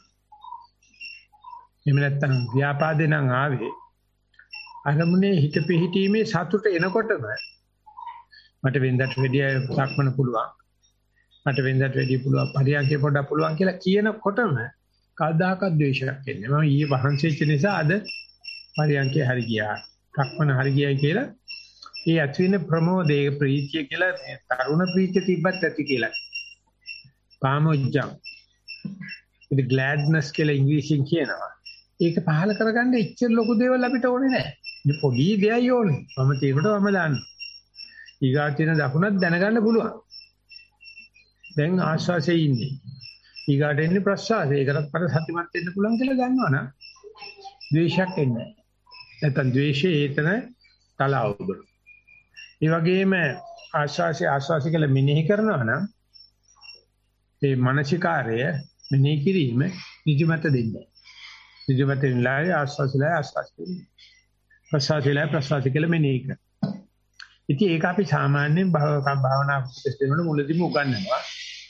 එහෙම නැත්නම් ව්‍යාපාදේ නම් ආවේ අරමුණේ හිත පිහිටීමේ සතුට එනකොටම මට වෙනදට වැඩිය සක්මන පුළුවන්. මට වෙනදට වැඩිය පුළුවන් පරියන්කේ පොඩ්ඩක් පුළුවන් කියලා කියනකොටම කවදාකවත් ද්වේෂයක් එන්නේ. මම ඊයේ වහන්සේච්ච නිසා අද පරියන්කේ හරි ගියා. සක්මන හරි ගියයි කියලා ඒ ඇති වෙන ප්‍රමෝදයේ ප්‍රීතිය කියලා තරුණ ප්‍රීතිය තිබ්බත් ඇති කියලා. පාමොජ්ජම්. ඒ ග්ලැඩ්නස් කියලා ඉංග්‍රීසියෙන් කියනවා. ඒක පහල කරගන්න ඉච්චර ලොකු දේවල් අපිට ඕනේ නැහැ. මේ පොඩි දෙයයි ඕනේ. මම තේරුණට මම දාන්න. ඊගාට තියෙන දකුණක් දැනගන්න පුළුවන්. දැන් ආශ්වාසයේ ඉන්නේ. ඊගාට එන්නේ ප්‍රශ්වාසය. ඒකටත් පස්සේ සතිමත් වෙන්න පුළුවන් කියලා දන්නවනම් ද්වේෂයක් එන්නේ නැහැ. නැත්නම් ද්වේෂයේ ඒතන තලාවුද. ඒ වගේම ආශ්වාසය කියලා මෙනෙහි කරනවා නම් ඒ මානසිකාර්ය මෙනෙහි කිරීම නිදිමත දෙන්නේ. නිදිමත නිලාය ආශ්වාසයයි ආශ්වාසයයි. ප්‍රශ්වාසයයි ප්‍රශ්වාසය කියලා මෙනෙහි කරනවා. ඉතින් ඒක අපි සාමාන්‍යයෙන් භාවනා ප්‍රතිස්තේන මුලදීම උගන්වනවා.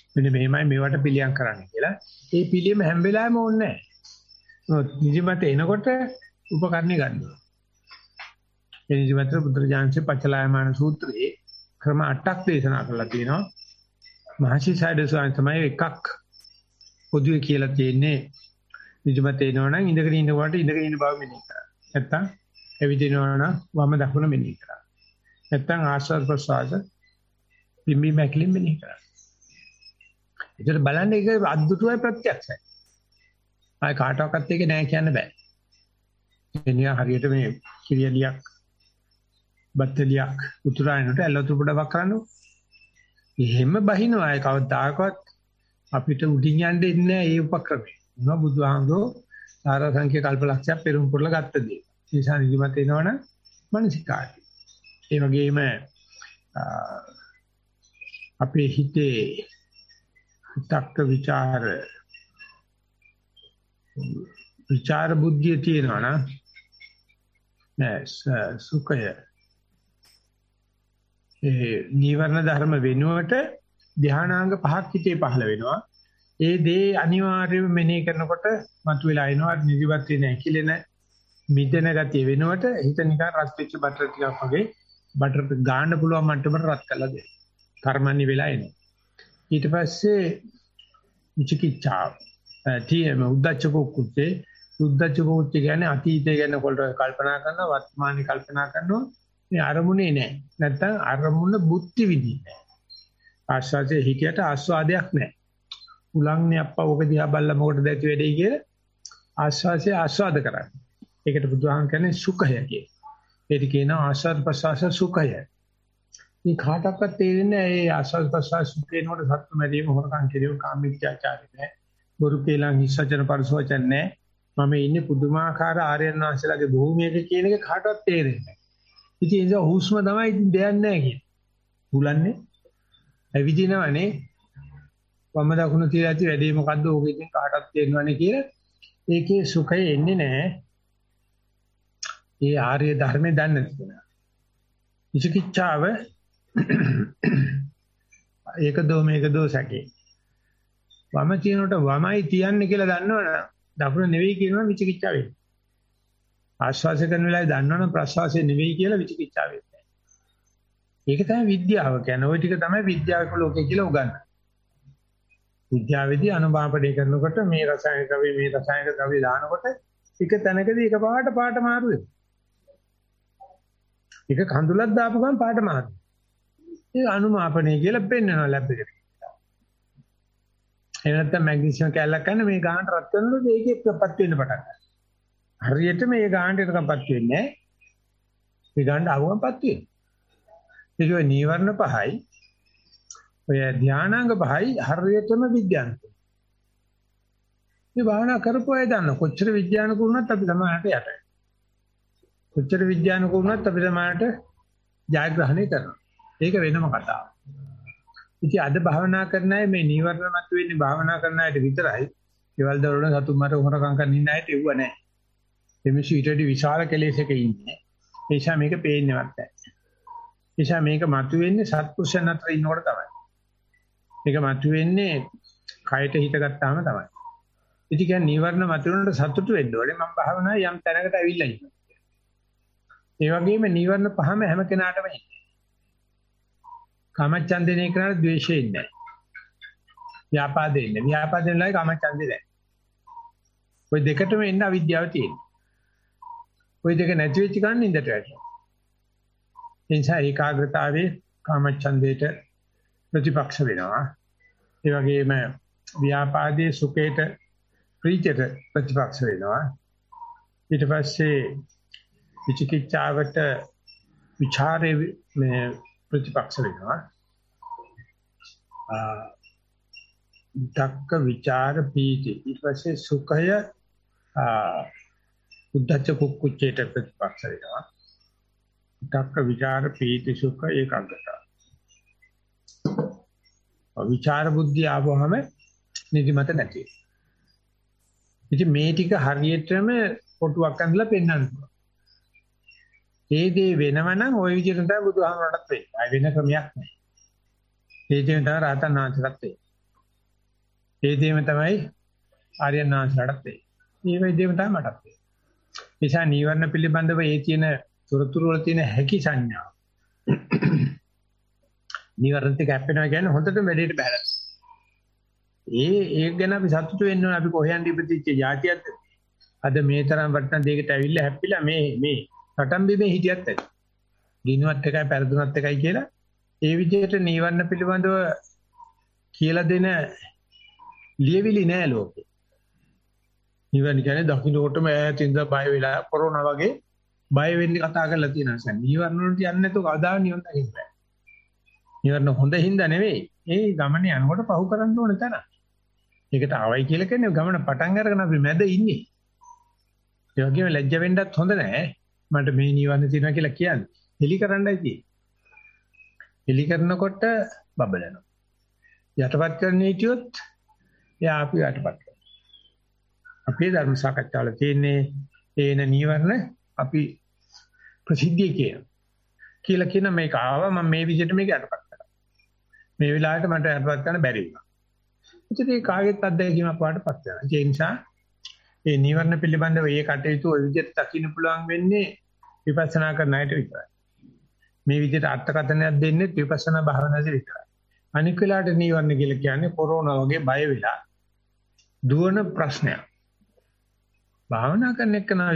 මෙන්න මෙහෙමයි මේවට පිළියම් කරන්න කියලා. ඒ පිළියම හැම වෙලාවෙම ඕනේ නැහැ. නිදිමත එනකොට උපකරණ ගන්නවා. ඒ නිදිමත බුදුරජාණන්සේ පච්චලායමාන සූත්‍රයේ ක්‍රම 8ක් දේශනා කරලා තියෙනවා. මහසිසාරද ස්වාමීන් තමයි එකක් පොදුවේ කියලා තියෙන්නේ. නිදිමත එනවනම් ඉඳගෙන ඉන්නකොට ඉඳගෙන ඉන්න බව මෙනෙහි කරා. නැත්තම් ඇවිදිනවනම් වම දකුණ මෙනෙහි කරා. නැත්තම් ආස්වාද ප්‍රසආද පිම්බි මැකිලින් මෙනෙහි කරා. ඒකට බලන්න ඒක අද්දුටුවයි ප්‍රත්‍යක්ෂයි. ආය කාටවත් ඒක නෑ කියන්න බෑ. එනියා හරියට මේ කිරියලියක් බත්තලියක් උතුරායනට ඇලතුරු පොඩක් කරනවා. එහෙම බහිනවා ඒ කවදාකවත් අපිට උඩින් යන්න ඉන්නේ නෑ ඒ උපක්‍රමය. මොනවා බුදුහාමුදුරෝ සාරා සංඛ්‍ය කල්පලක්ෂයක් පෙරම් පුරලා ගත්ත දේ. ඒ නිසා නිදිමත එනවනම් මනසිකාරය. ඒ වගේම අපේ හිතේ තක්ක විචාර බුද්ධිය තියෙනවා නම් නෑ සුඛය ඒ නීවරණ ධර්ම වෙනුවට ධානාංග පහක් හිතේ පහළ වෙනවා. ඒ දේ අනිවාර්යයෙන්ම මෙනෙහි කරනකොට මතුවලා එනවා නිදිවත් වෙන ඇකිලෙන මිදෙන ගතිය වෙනුවට හිත නිකන් රත් වෙච්ච බටර් ටිකක් වගේ බටර් ගාන්න පුළුවන් මට්ටමට රත් කරලා දෙන්න. කර්මන්නේ වෙලා එනවා. ඊට පස්සේ විචිකිච්ඡාව තියෙම උද්දච්ච කුච්චේ කියන්නේ අතීතය ගැන කල්පනා කරනවා වර්තමානයේ කල්පනා කරනවා මේ අරමුණේ නැහැ. නැත්තම් අරමුණ බුද්ධි විදිහේ. ආස්වාදයේ හිතියට ආස්වාදයක් නැහැ. උලංගනේ අප්පා ඔක දිහා බල්ලා මොකටද ඇති වෙන්නේ කියලා ආස්වාදයේ ආස්වාද කරන්නේ. ඒකට බුදුහාම කියන්නේ සුඛය කියලා. ඒක කියනවා ආස්වාද ප්‍රසආස සුඛය. මේ කාටවත් තේරෙන්නේ නැහැ මේ ආස්වාද ප්‍රසආස සුඛේනෝට සත්‍ය මැදීම හොරකම් කෙරෙව කාමීත්‍යාචාරය නැහැ. බොරු කියලා හිස්සචන පරිසවචන නැහැ. මම ඉන්නේ පුදුමාකාර ආර්යයන් වහන්සේලාගේ භූමියක කියන එක කාටවත් තේරෙන්නේ නැහැ. ඉතින් ඒ හුස්ම තමයි ඉතින් දෙයක් නැහැ කියන්නේ. බුලන්නේ ඇවිදිනවනේ වම දකුණ තියලා ඇති වැඩේ මොකද්ද ඕක ඉතින් කාටවත් තේරෙනවනේ කියලා ඒකේ සුඛය එන්නේ නැහැ. ඒ ආර්ය ධර්මයේ දන්නේ නැති කෙනා. විචිකිච්ඡාව මේක දෝ සැකේ. වම තියනකොට වමයි තියන්නේ කියලා දන්නවනම් දකුණ නෙවෙයි කියනවා විචිකිච්ඡාව වෙන්නේ. ආශ්වාස කරන වෙලාවේ දන්නවනම් ප්‍රශ්වාසය නෙවෙයි කියලා විචිකිච්ඡාව වෙන්නේ. ඒක තමයි විද්‍යාව කියන්නේ. ওই ටික තමයි විද්‍යාවක ලෝකේ කියලා උගන්වන්නේ. විද්‍යාවේදී අනුභාපණය කරනකොට මේ රසායනික ද්‍රව්‍ය දානකොට එක තැනකදී එක පාට මාරු වෙනවා. එක කඳුලක් දාපු ගමන් පාට මාරු. ඒක අනුමාපණය කියලා පෙන්වනවා ලැබ් එකේ. එහෙම නැත්නම් මැග්නීසියම් කැලලක් ගන්න මේ ගානට රත් කරනකොට ඒකේ එකපත් වෙන්න පටන් ගන්නවා. හරියට මේ ගානට එකපත් වෙන්නේ නැහැ. මේ ගානට අවුවන්පත් වෙනවා. ඒක නීවරණ පහයි ඔය ධානාංග පහයි හරියටම විද්‍යාත්මක. මේ භාවනා කරපු අය දන්න කොච්චර විද්‍යානුකූල වුණත් අපි සමානට යටයි. කොච්චර විද්‍යානුකූල වුණත් අපි සමානට ජයග්‍රහණය කරනවා. ඒක වෙනම කතාවක්. ඉතින් අද භාවනා කරන අය මේ නීවරණ මත වෙන්නේ භාවනා කරන අයට විතරයි. ඒවල් දවල්වල සතුන් මර හොරකම් කරන්න ඉන්න අයට එව්ව නැහැ. එමිසු ඊටදී විශාල කෙලෙසක ඉන්නේ. ඒ නිසා මේක පේන්නේවත් නැහැ. ඒ නිසා මේක මත වෙන්නේ සත්පුරුෂයන් අතර ඉන්නකොට තමයි. මේක මත වෙන්නේ කයට හිත ගත්තාම තමයි. ඉතින් කියන්නේ නීවරණ මත වෙනකොට සතුටු වෙන්න ඕනේ. මම භාවනාවේ යම් තැනකට ඇවිල්ලා ඉන්නවා. ඒ වගේම නීවරණ පහම හැම කෙනාටම ඉන්නේ. කාමච්ඡන්දේ කරන ද්වේෂය ඉන්නේ නැහැ. ව්‍යාපාදේ ඉන්නේ. ව්‍යාපාදේ නෑ කාමච්ඡන්දේ නැහැ. ওই දෙකටම එන්න අවිද්‍යාව තියෙනවා. ওই දෙක නැති වෙච්ච ගමන් ඉඳට වැටෙනවා. ඒ නිසා ඒකාග්‍රතාවයේ කාමච්ඡන්දේට ප්‍රතිපක්ෂ වෙනවා. ඒ වගේම ව්‍යාපාදයේ සුඛයට ප්‍රීතියට ප්‍රතිපක්ෂ වෙනවා. ඊට පස්සේ විචිකිච්ඡාවට විචාරේ මේ ප්‍රතිපක්ෂ වෙනවා. ධක්ක විචාර පීති ඊට පස්සේ සුඛය උද්ධච්ච කුක්කුච්චේට ප්‍රතිපක්ෂ වෙනවා. ධක්ක විචාර පීති සුඛ ඒකාග්‍රතාව. විචාර බුද්ධිය ආවොහම නිදිමත නැති. ඉතින් මේ ටික හරියටම කොටුවක් අඳලා පෙන්වන්න පුළුවන්. ඒ දේ වෙනවනම් ওই විදිහට තමයි බුදුහාමරටත් වෙන්නේ. ආය වෙන ක්‍රමයක් නැහැ. ඒ දේ තමයි රහතන් වහන්සේලාත් වෙන්නේ. ඒ දෙයම තමයි ආර්යනාථලටත් ඒ. මේ වේදේම තමයි මටත් ඒ. නිසා නීවරණ පිළිබඳව ඒ තියෙන තොරතුරු වල තියෙන හැකි සංඥා. නීවරණ ටික හැප්පෙනවා කියන්නේ හොඳටම වැඩේට බහැලා. ඒක ගැන අපි සතුටු වෙන්න ඕන. අපි කොහෙන් ඉපදිච්ච જાතියක්ද? අද මේ තරම් වටිනා දෙයකට ඇවිල්ලා හැප්පිලා මේ රටම් බිමේ හිටියත් ඇති. දිනුවත් එකයි පෙරදුනත් එකයි කියලා ඒ විදිහට නීවරණ පිළිබඳව කියලා දෙන ලියවිලි නෑ ලෝකේ. නීවරණ කියන්නේ දකින්නකොටම ඈතින්ද බය වෙලා කොරෝනා වගේ බය වෙන්නේ කතා කරලා තියෙන නිසා නීවරණ වලට යන්නේ නැතුව කවදා නිවන් දකින්න බෑ. නීවරණ හොඳින්ද නෙවෙයි. ඒ ගමනේ යනකොට පහු කරන්න ඕන තැන. ඒකට ආවයි කියලා කියන්නේ ගමන පටන් අරගෙන අපි මැද ඉන්නේ. ඒ වගේම ලැජ්ජ වෙන්නත් හොඳ නෑ. මට මේ නීවරණ තියෙනවා කියලා කියන්නේ. හෙලි කරන්නයි තියෙන්නේ. හෙලි කරනකොට බබලනවා. යටපත් කරන්න හිටියොත් එයා අපි යටපත් කරනවා. අපේ ධර්ම සාකච්ඡාවල තියෙන්නේ ඒන නීවරණ අපි ප්‍රසිද්ධිය කියලා කියන මේක ආවා මම මේ විදිහට මේක යටපත් කරා. මේ වෙලාවට මට යටපත් කරන්න බැරි වුණා. ඉතින් ඒ කාගෙත් අත්දැකීමක් වඩපත් වෙනවා. ඒ නිසා මේ නීවරණ පිළිබඳව ඒ කටයුතු ඔය විදිහට දකින්න පුළුවන් වෙන්නේ විපස්සනා කරන අයට විතරයි. මේ විදිහට අර්ථකථනයක් දෙන්නේ විපස්සනා භාවනාවේ විතරයි. අනික් වෙලාවට නීවරණ කියලා කියන්නේ කොරෝනා වගේ බය වෙලා දුවන ප්‍රශ්නයක්. භාවනා කරන එකනා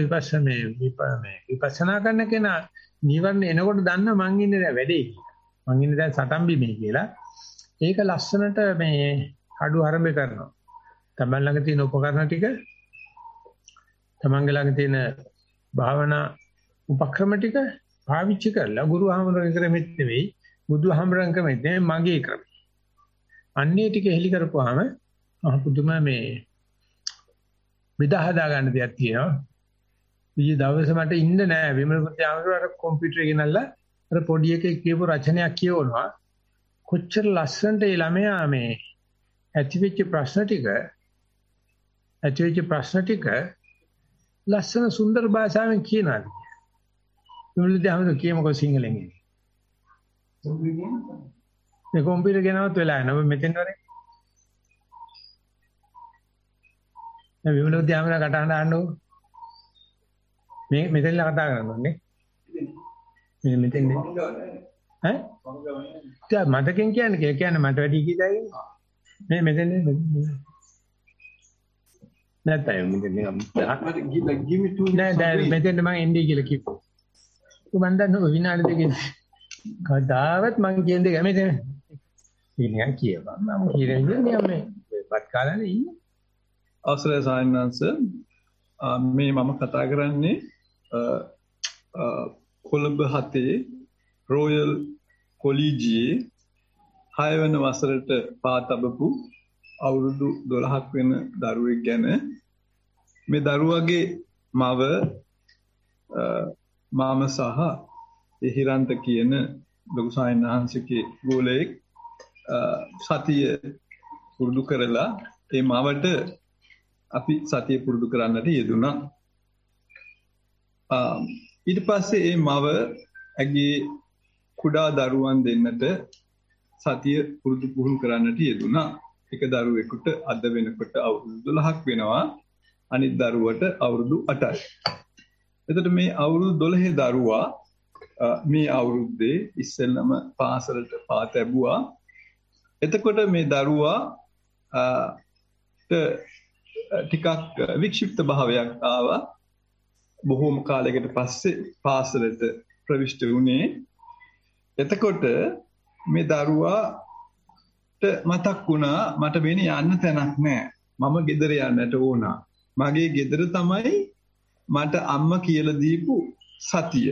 විපස්සනා කරන කෙනා නීවරණ එනකොට දන්න මං ඉන්නේ දැන් වැඩේ කියලා. මං ඉන්නේ දැන් සටන් බිමේ කියලා. ඒක ලස්සනට මේ අඩු ආරම්භ කරනවා. තමන් ළඟ තියෙන උපකරණ ටික තමන් ළඟ තියෙන භාවනා උපක්‍රම ටික පාවිච්චි කරලා ගුරුහාමුදුරන් ක්‍රමෙත් නෙවෙයි බුදුහාමුදුරන් ක්‍රමෙත් නෙවෙයි මගේ ක්‍රමෙ. අන්නේ ටික හෙලි කරපුවාම පුදුම මේ විදහදා ගන්න දෙයක් තියෙනවා. ඊයේ දවසේ මට ඉන්න නෑ විමලපති ආමතුරු අර කම්පියුටර් එක ගෙනල්ලා අර පොඩි එකේ කියපු රචනයක් කියවනවා. කොච්චර ලස්සනට ඒ ළමයා මේ ඇතිවෙච්ච ප්‍රශ්න ටික ලස්සන සුන්දර භාෂාවෙන් කියනවා. විමලපති ආමතුරු කියමුකෝ සිංහලෙන්. මේ කම්පියුටර් ගෙනවත් වෙලා යනවා මෙතෙන් වරේ. මේ විමලපති ආමතුරු කටහඬ අහන්නකො. මේ මෙතෙන් කතා කරනවානේ. මේ මෙතෙන් ඈ? මතකෙන් කියන්නේ මට වැඩි කීයද? මේ මෙතෙන් නැත්නම් මෙතෙන් නෑ මෙතෙන් මම එන්නේ කියලා කිව්වා. මම දන්නවා විනාඩි දෙකකින් කවදාවත් මම කියන දේ මෙතෙන් ඉන්නේ කියවා. මම කියන්නේ මේ වත් කාලේ ඉන්නේ. අවසරයි සායනංශ මේ මම කතා කරන්නේ කොළඹ 7 රොයල් කොලීජියේ 6 වෙනි වසරට පා තබපු අවුරුදු 12ක් වෙන දරුවෙක් ගැන. මේ දරුවගේ මව මාම සහ හිරන්ත කියන ලොකු සායනංශකේ ගෝලයෙක් සතිය පුරුදු කරලා ඒ මවට අපි සතිය පුරුදු කරන්නට යෙදුණා. ඊට පස්සේ ඒ මව ඇගේ කුඩා දරුවන් දෙන්නට සතිය පුරුදු පුහුණු කරන්නට යෙදුණා. එක දරුවෙකුට අද වෙනකොට අවුරුදු 12ක් වෙනවා. අනිත් දරුවට අවුරුදු 8යි. එතකොට මේ අවුරුදු 12 දරුවා මේ අවුරුද්දේ ඉස්සෙල්ලම පාසලට පා තැබුවා. එතකොට මේ දරුවා ටිකක් වික්ෂිප්ත භාවයක් ආවා. බොහෝම කාලයකට පස්සේ පාසලට ප්‍රවිෂ්ඨ වුණේ. එතකොට මේ දරුවාට මතක් වුණා මට වෙන යන්න තැනක් නැහැ. මම ගෙදර යන්නට ඕන. මගේ ගෙදර තමයි මට අම්මා කියලා දීපු සතිය.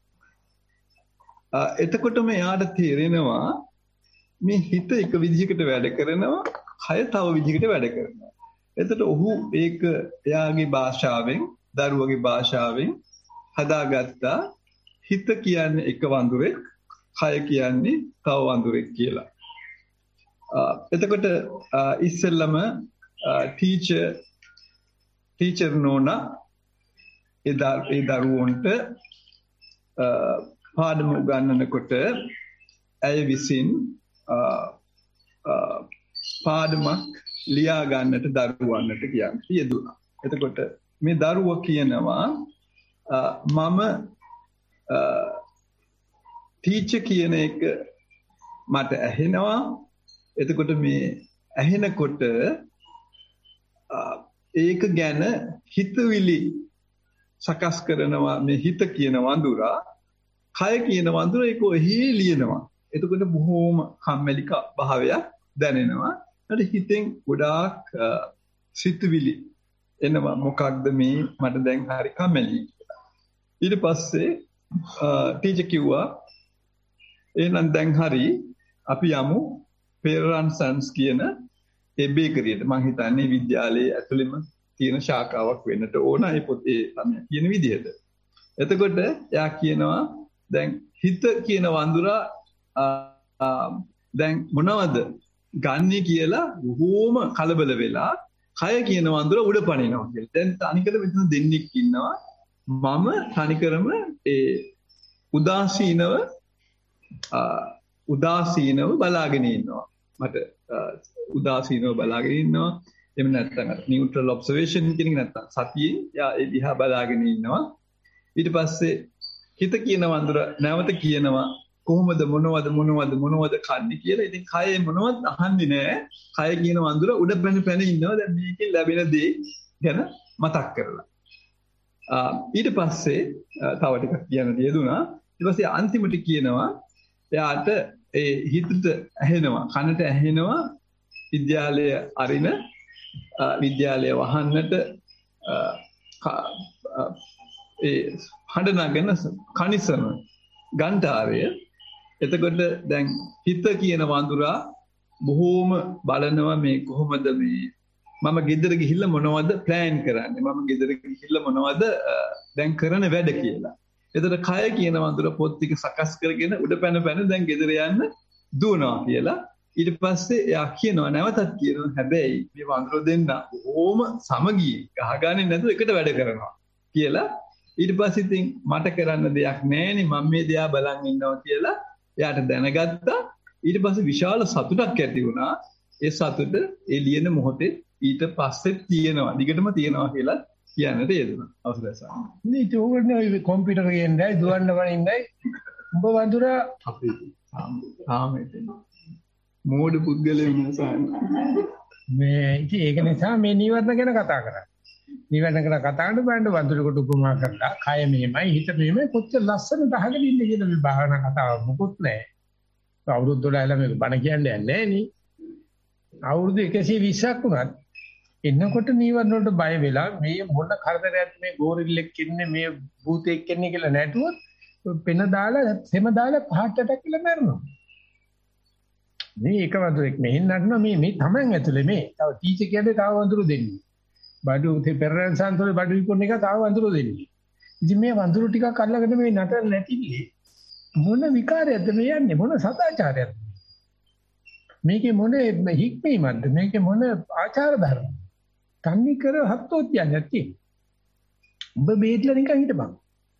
එතකොට මෙයාට තේරෙනවා මේ හිත එක විදිහකට වැඩ කරනවා, කය තව විදිහකට වැඩ කරනවා. එතකොට ඔහු ඒක එයාගේ භාෂාවෙන්, දරුවගේ භාෂාවෙන් හදාගත්තා. හිත කියන්නේ එක වඳුරෙක්, කය කියන්නේ තව වඳුරෙක් කියලා. එතකොට ඉස්සෙල්ලම ටීචර් නෝනා ඒ දරුවන්ට පාඩම උගන්වනකොට ඇය විසින් පාඩමක් ලියා ගන්නට දරුවන්ට කියන්නේ යෙදුණා. එතකොට මේ දරුවෝ කියනවා මම ටීචර් කියන එක මට ඇහෙනවා. එතකොට මේ ඇහෙනකොට ඒක ගැන හිතවිලි සකස් කරනවා. මේ හිත කියන වඳුරා, කය කියන වඳුරා ඒක ඔහි ලියනවා. එතකොට බොහෝම කම්මැලි භාවයක් දැනෙනවා. ඊට හිතෙන් ගොඩාක් සිතුවිලි එනවා. මොකක්ද මේ මට දැන් හරි කම්මැලි. ඊට පස්සේ ටීචර් කිව්වා එහෙනම් දැන් හරි අපි යමු පෙරරන් සන්ස් කියන ඒ බේකරියට. මම හිතන්නේ විද්‍යාලයේ ඇතුළෙම තියෙන ශාඛාවක් වෙන්නට ඕන ඒ පොතේ ළමයා කියන විදිහට. එතකොට එයා කියනවා දැන් හිත කියන වඳුරා දැන් මොනවද ගන්නේ කියලා බොහෝම කලබල වෙලා කය කියන වඳුර උඩ පනිනවා කියලා. දැන් තනිකර මෙතන දෙන්නෙක් ඉන්නවා. මම තනිකරම ඒ උදාසීනව බලාගෙන ඉන්නවා. මට උදාසීනව බලාගෙන ඉන්නවා. එහෙම නැත්නම් නියුට්‍රල් ඔබ්සර්වේෂන් කියන එක නැත්නම් සතියෙන් යා ඒ දිහා බලාගෙන ඉන්නවා. ඊට පස්සේ හිත කියන වඳුර නැවත කියනවා කොහොමද මොනවද කන්නේ කියලා. ඉතින් කයේ මොනවත් අහන්නේ නැහැ. කය කියන වඳුර උඩ පැන ඉන්නවා. දැන් මේකෙන් ලැබෙන දේ ගැන මතක් කරලා. ඊට පස්සේ තව ටිකක් කියන්න යෙදුණා. ඊට පස්සේ අන්තිමට කියනවා එයාට ඒ හිතට ඇහෙනවා, කනට ඇහෙනවා විද්‍යාලය අරින විද්‍යාලය වහන්නට ඒ හඬ නගන කනිසම ගන්ටාරය. එතකොට දැන් හිත කියන වඳුරා බොහෝම බලනවා මේ කොහොමද මේ මම ගෙදර ගිහිල්ලා මොනවද ප්ලෑන් කරන්නේ, මම ගෙදර ගිහිල්ලා මොනවද දැන් කරන වැඩ කියලා. එතකොට කය කියන වඳුර පොත් ටික සකස් කරගෙන උඩ පැන දැන් ගෙදර යන්න දුවනවා කියලා. ඊට පස්සේ එයා කියනවා නැවතත් කියනවා හැබැයි මේ වඳුර දෙන්න ඕම සමගියෙන් ගහගන්නේ නැතුව එකට වැඩ කරනවා කියලා. ඊට පස්සේ ඉතින් මට කරන්න දෙයක් නැහැනේ මම මේ දිහා බලන් ඉන්නවා කියලා එයාට දැනගත්තා. ඊට පස්සේ විශාල සතුටක් ඇති වුණා. ඒ සතුට ඒ ලියන මොහොතේ ඊට පස්සේ තියෙනවා, දිගටම තියෙනවා කියලා කියන්නට යෙදුණා. අවසරයි සාම. මේ චෝගනේ කම්පියුටර් ගේන්නයි දුවන්න වනින්නයි උඹ වඳුරා අපේ මෝඩ පුද්ගලයෝ නසාන. මේ ඉතින් ඒක නිසා මේ නීවරණ ගැන කතා කරා. නීවරණ ගැන කතා කරන බෑන්ඩ වඳුරකට උපමා කරලා කය මෙහෙමයි හිත මෙහෙමයි කොච්චර ලස්සනට අහගෙන ඉන්නේ කියලා මේ භාවනා කතාව මොකුත් නැහැ. අවුරුදු 12 ළමයි බණ කියන්නේ නැහැ නේ. අවුරුදු 120ක් වුණත් එන්නකොට නීවරණ වලට බය වෙලා මේ මොන කරදරයක් මේ ගෝරිල්ලෙක් ඉන්නේ මේ භූතෙක් ඉන්නේ කියලා නැටුවොත් පෙන දාලා සෙම දාලා පහටට කියලා මරනවා. මේ එක වඳුරෙක් මෙහෙන් නටනවා මේ තමන් ඇතුලේ මේ තව ටීචර් කියන්නේ තව වඳුරු දෙන්නේ. බඩු පෙරරන් සන්තෝලේ බඩු විකුණන එක තව වඳුරු දෙන්නේ. ඉතින් මේ වඳුරු ටිකක් අල්ලගෙන මේ නටන නැතිලේ මොන විකාරයක්ද මේ යන්නේ, මොන සදාචාරයක්ද මේකේ, මොන හික්මීමක්ද මේකේ, මොන ආචාර ධර්ම තන්නේ කර හත්තොත් යන්නේ නැති. උඹ මේట్లా නිකන් හිටපන්.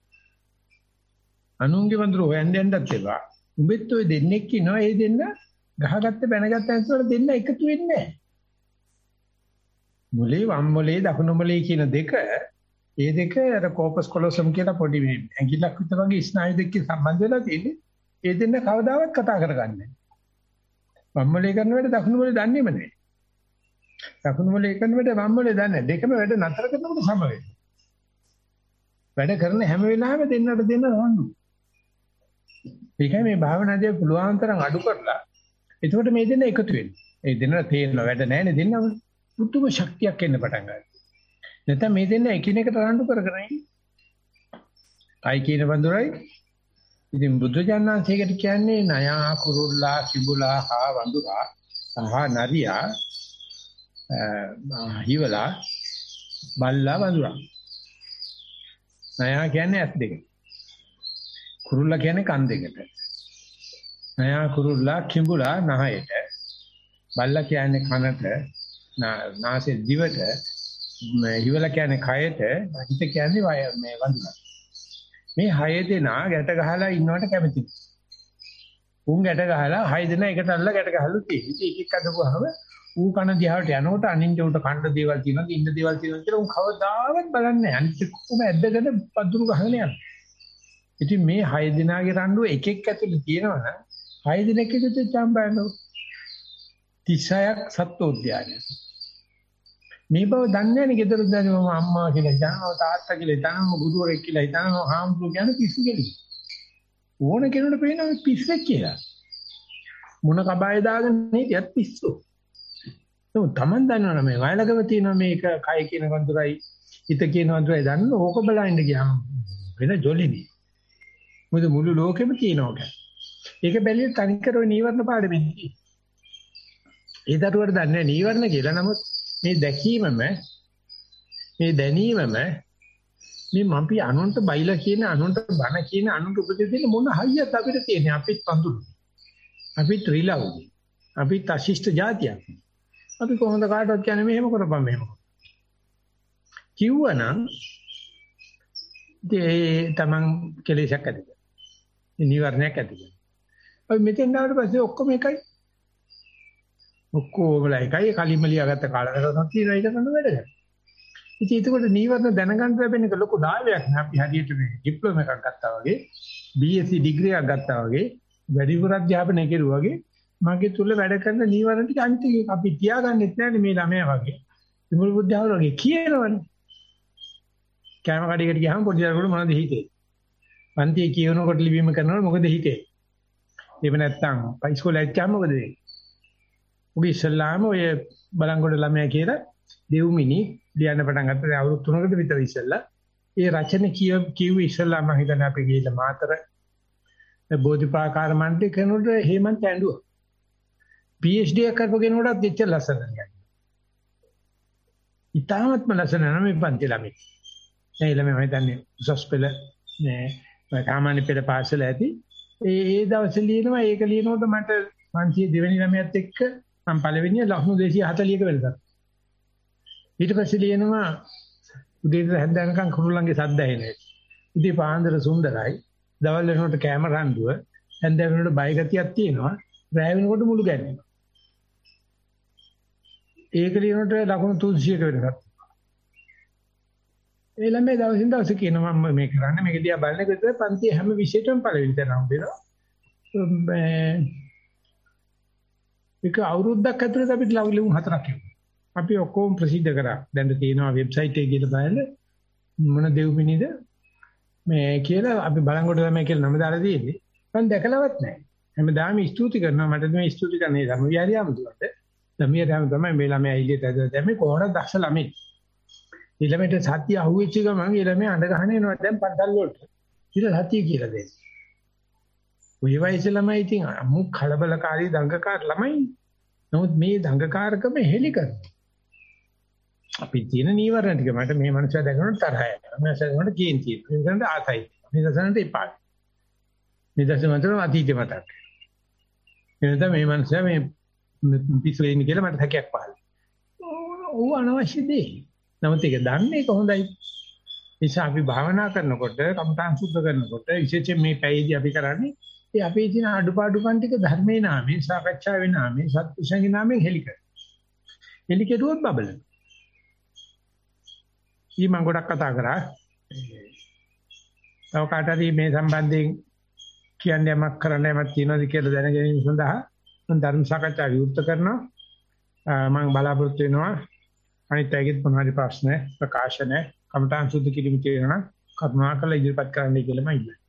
අනුන්ගේ වඳුර හොයන්න යන්නත් එපා. උඹෙත් ඔය දෙන්නෙක් ඉන්නවා. ඒ දෙන්න ගහගත්ත බැනගත්ත ඇතුළට දෙන්න එකතු වෙන්නේ නැහැ. මොලේ වම් මොලේ දකුණු මොලේ කියන දෙක, ඒ දෙක අර කෝපස් කොලොසම් කියලා පොඩි මේ ඇඟිල්ලක් විතර වගේ ස්නායු දෙකේ සම්බන්ධ වෙලා තියෙන්නේ. ඒ දෙන්න කවදාවත් කතා කරගන්නේ නැහැ. වම් මොලේ කරන වැඩ දකුණු මොලේ දන්නේම නැහැ. දකුණු මොලේ කරන වැඩ වම් මොලේ දන්නේ නැහැ. දෙකම වැඩ නතර කරනකොට සම වෙනවා. වැඩ කරන හැම වෙලාවෙම දෙන්නට දෙන්න රවන්නු. ඒකයි මේ භාවනාදී පුළුවන් තරම් අඩු කරලා එතකොට මේ දෙන්න එකතු වෙන්නේ. ඒ දෙන්න තේරෙන වැඩ නැහැනේ දෙන්නම. පුදුම ශක්තියක් එන්න පටන් ගන්නවා. නැත්නම් මේ දෙන්න එකිනෙකට රණ්ඩු කරගෙන අයි කියන වඳුරයි. ඉතින් බුද්ධ ඥානසේකට කියන්නේ නයා කුරුල්ලා කිඹුලා හා වඳුරා සහ නරියා හිවලා බල්ලා වඳුරා. නයා කියන්නේ ඇස් දෙක. කුරුල්ලා කියන්නේ කන් දෙකට. නයා කුරුල්ලා කිඹුලා නහයට. බල්ලා කියන්නේ කනට, නාසයේ දිවට, හිවලා කියන්නේ කයට, හිත කියන්නේ මේ වඳුරා. මේ 6 දෙනා ගැට ගහලා ඉන්නවට කැමතියි. උන් ගැට ගහලා 6 දෙනා එකට අල්ල ගැට ගහලු තියෙන්නේ. ඒක එක අදපුවාම ඌ කන දිහාට යනකොට අනින්ට උට කන්න දේවල් තියෙනවා ඉන්න දේවල් තියෙනවා කියලා ඌ කවදාවත් බලන්නේ නැහැ. අනිත් ඔක්කොම ඇද්දගෙන පදුරු ගහගෙන යනවා. ඉතින් මේ 6 දිනාගේ රණ්ඩුව එකෙක් ඇතුලේ තියෙනවනම් 6 දිනක එකතු චම්බයනෝ 36ක් සත්වෝද්‍යානය. මේ බව දන්නේ නැහැ නේ ගෙදර දැනි මම අම්මා කියලා හිතනවා තාත්තා කියලා හිතනවා ගුරුවරයෙක් කියලා හිතනවා හාමුදුරුවෝ කියන පිස්සු කෙනෙක්. ඕන කෙනෙකුට පේනවා පිස්සෙක් කියලා. මොන කබායේ දාගෙන හිටියත් පිස්සු. ඒක තමන් දන්නවනේ මේ වයලගම තියෙනවා මේක කය කියන වඳුරයි හිත කියන වඳුරයි දන්න ඕක බලන්න ගියාම වෙන ජොලිනේ. මොකද මුළු ලෝකෙම තියෙනවා. ඒක බැලිය තනිකර ඔය නීවරණ පාඩෙන්නේ. ඒ දරුවට දන්නේ නීවරණ කියලා. නමුත් මේ දැකීමම මේ දැනීමම මේ මම්පි අනුන්ට බයිලා කියන අනුන්ට බන කියන අනුන්ට උපදෙස් දෙන්න මොන හයියත් අපිට තියෙන්නේ. අපිත් වඳුරු. අපිත් රිලවුයි. අපිත් අශිෂ්ට જાතියක්. අපි කොහොමද කාටවත් කියන්නේ මෙහෙම කරපම් මෙහෙම. කිව්වනම් ඒ තමන් කෙලෙසක් ඇතිද? නිවර්ණයක් ඇතිද? අපි මෙතෙන් ආවට පස්සේ ඔක්කොම එකයි. ඔක්කොමලා එකයි කලින්ම ලියාගත්ත කාලකටවත් තියෙන එක තමයි වැඩ කරන්නේ. ඉතින් ඒකකොට නීවරණ දැනගන්න ලැබෙන එක ලොකු දායකයක් නේ. අපි හදියට මේ ඩිප්ලෝමා එකක් ගත්තා වගේ, BSc ඩිග්‍රී එකක් ගත්තා වගේ, වැඩිපුර අධ්‍යාපනය කෙරුවා වගේ මගේ තුල වැඩ කරන නීවරණ ටික අනිත් එක අපි තියාගන්නෙත් නැහැ මේ ළමයා වගේ. විමුල් බුද්ධාවල වගේ කියනවනේ. කැම කඩේකට ගියාම පොඩි දරුවෝ මොනවද හිතේ? පන්තියේ කියනකොට ලිවීම කරනකොට මොකද හිතේ? එහෙම නැත්නම් පයිස්කෝලේ ඇච්චාම මොකද වෙන්නේ? උගේ ඉස්ලාම ඔය බලංගොඩ ළමයා කියලා දෙව්මිනි ලියන්න පටන් ගත්තා. අවුරුදු 3කට විතර ඉස්සෙල්ලා. ඒ රචන කියුවේ ඉස්සෙල්ලා මම හිතන්නේ අපි ගිහලා මාතර බෝධිපාකාර මණ්ඩලේ කරනකොට හේමන්ත ඇඬුවා. PhD එක කරපු කෙනෙකුටත් දෙච්ච ලස්සන නෑ. ඊටාත්ම ලස්සන නෑ මේ පන්ති ළමයි. ඒ ළමයි මම හිතන්නේ උසස් පෙළ නෑ සාමාන්‍ය පෙළ පාසල ඇති. ඒ දවසේ ලියනවා ඒක ලියනකොට මට පන්තියේ දෙවෙනි ළමයාත් එක්ක මම පළවෙනිය ලකුණු 240ක වෙලදා. ඊට පස්සේ ලියනවා උදේට හැන්දෑනකම් කුරුල්ලන්ගේ සද්ද ඇහෙනවා. උදේ පාන්දර සුන්දරයි. දවල් වෙනකොට කැම රණ්ඩුව හැන්දෑ වෙනකොට බය ගතියක් තියෙනවා. රැය වෙනකොට මුළු ගැන්වෙනවා. ඒක ලියනකොට ලකුණු 300ක වෙනසක්. ඒ ළමයි දවසින් දවස කියනවා මම මේ කරන්නේ මේක දිහා බලනකොට විතර පන්තියේ හැම විෂයකටම පළවෙනි තැන හම්බෙනවා. ඒක අවුරුද්දක් ඇතුළත අපිට ලකුණු 4ක් ලැබුණා. අපි ඔක්කොම ප්‍රසිද්ධ කරා. දැන් තියෙනවා වෙබ්සයිට් එකේ ගිහලා බලන්න මොන දෙව්මිනිද මේ කියලා අපි බලංගොඩ ළමයි කියලා නම දාලා තියෙන්නේ. මම දැකලවත් නැහැ. හැමදාම ස්තුති කරනවා මට මේ ස්තුති කරන්නේ ධර්මවිහාරියාම දුවට. ධර්මවිහාරියාම තමයි මේ ළමයා ඉලියට ඇදලා දැම්මේ කොහොමද දක්ෂ ළමයි. ඊළමට සත්‍ය අහුවෙච්ච ගමන් ඊළමයා අඬ ගහන එනවා දැන් පන්සල් වලට. ඊට සත්‍ය කියලා දෙන්න. ඔය වයසේ ළමයි ඉතින් අමු කලබලකාරී දඟකාර ළමයි. නමුත් මේ දඟකාරකම හෙලි කරනවා. අපි තියෙන නීවරණ ටික මට මේ මනුස්සයා දැකනොත් තරහයි. මේ සැකනොත් කේන්ති. මේ දසනට ආසයි. මේ දසනට එපා. මේ දසනට අතීතේ මතක්. එනද මේ මනුස්සයා මේ පිස්සුවේ ඉන්නේ කියලා මට හැකියක් පහළ. ඕව අනවශ්‍ය දෙයක්. නමුත් ඒක දන්නේ කොහොඳයි. නිසා අපි භාවනා කරනකොට, කම්තාන් සුද්ධ කරනකොට විශේෂයෙන් මේ පැයදී අපි කරන්නේ ඒ අපේ තියෙන අඩුපාඩුකම් ටික ධර්මයේ නාමයෙන්, සාකච්ඡාවේ නාමයෙන්, සත්පුරුෂයන්ගේ නාමයෙන් හෙලි කරනවා. හෙලි කෙරුවොත් බබලන. ඊ මම ගොඩක් කතා කරා. තව කාට හරි මේ සම්බන්ධයෙන් කියන්නේ යමක් කරන්න යමක් තියෙනවද කියලා දැන ගැනීම සඳහා මම ධර්ම සාකච්ඡා විවෘත කරනවා. මම බලාපොරොත්තු වෙනවා අනිත් අයගෙත් මොනවාරි ප්‍රශ්න ප්‍රකාශන කමඨාන් සුද්ධ කිරීම තියෙනවා කරුණාකරලා ඉදිරිපත් කරන්නයි කියලා මම ඉල්ලනවා.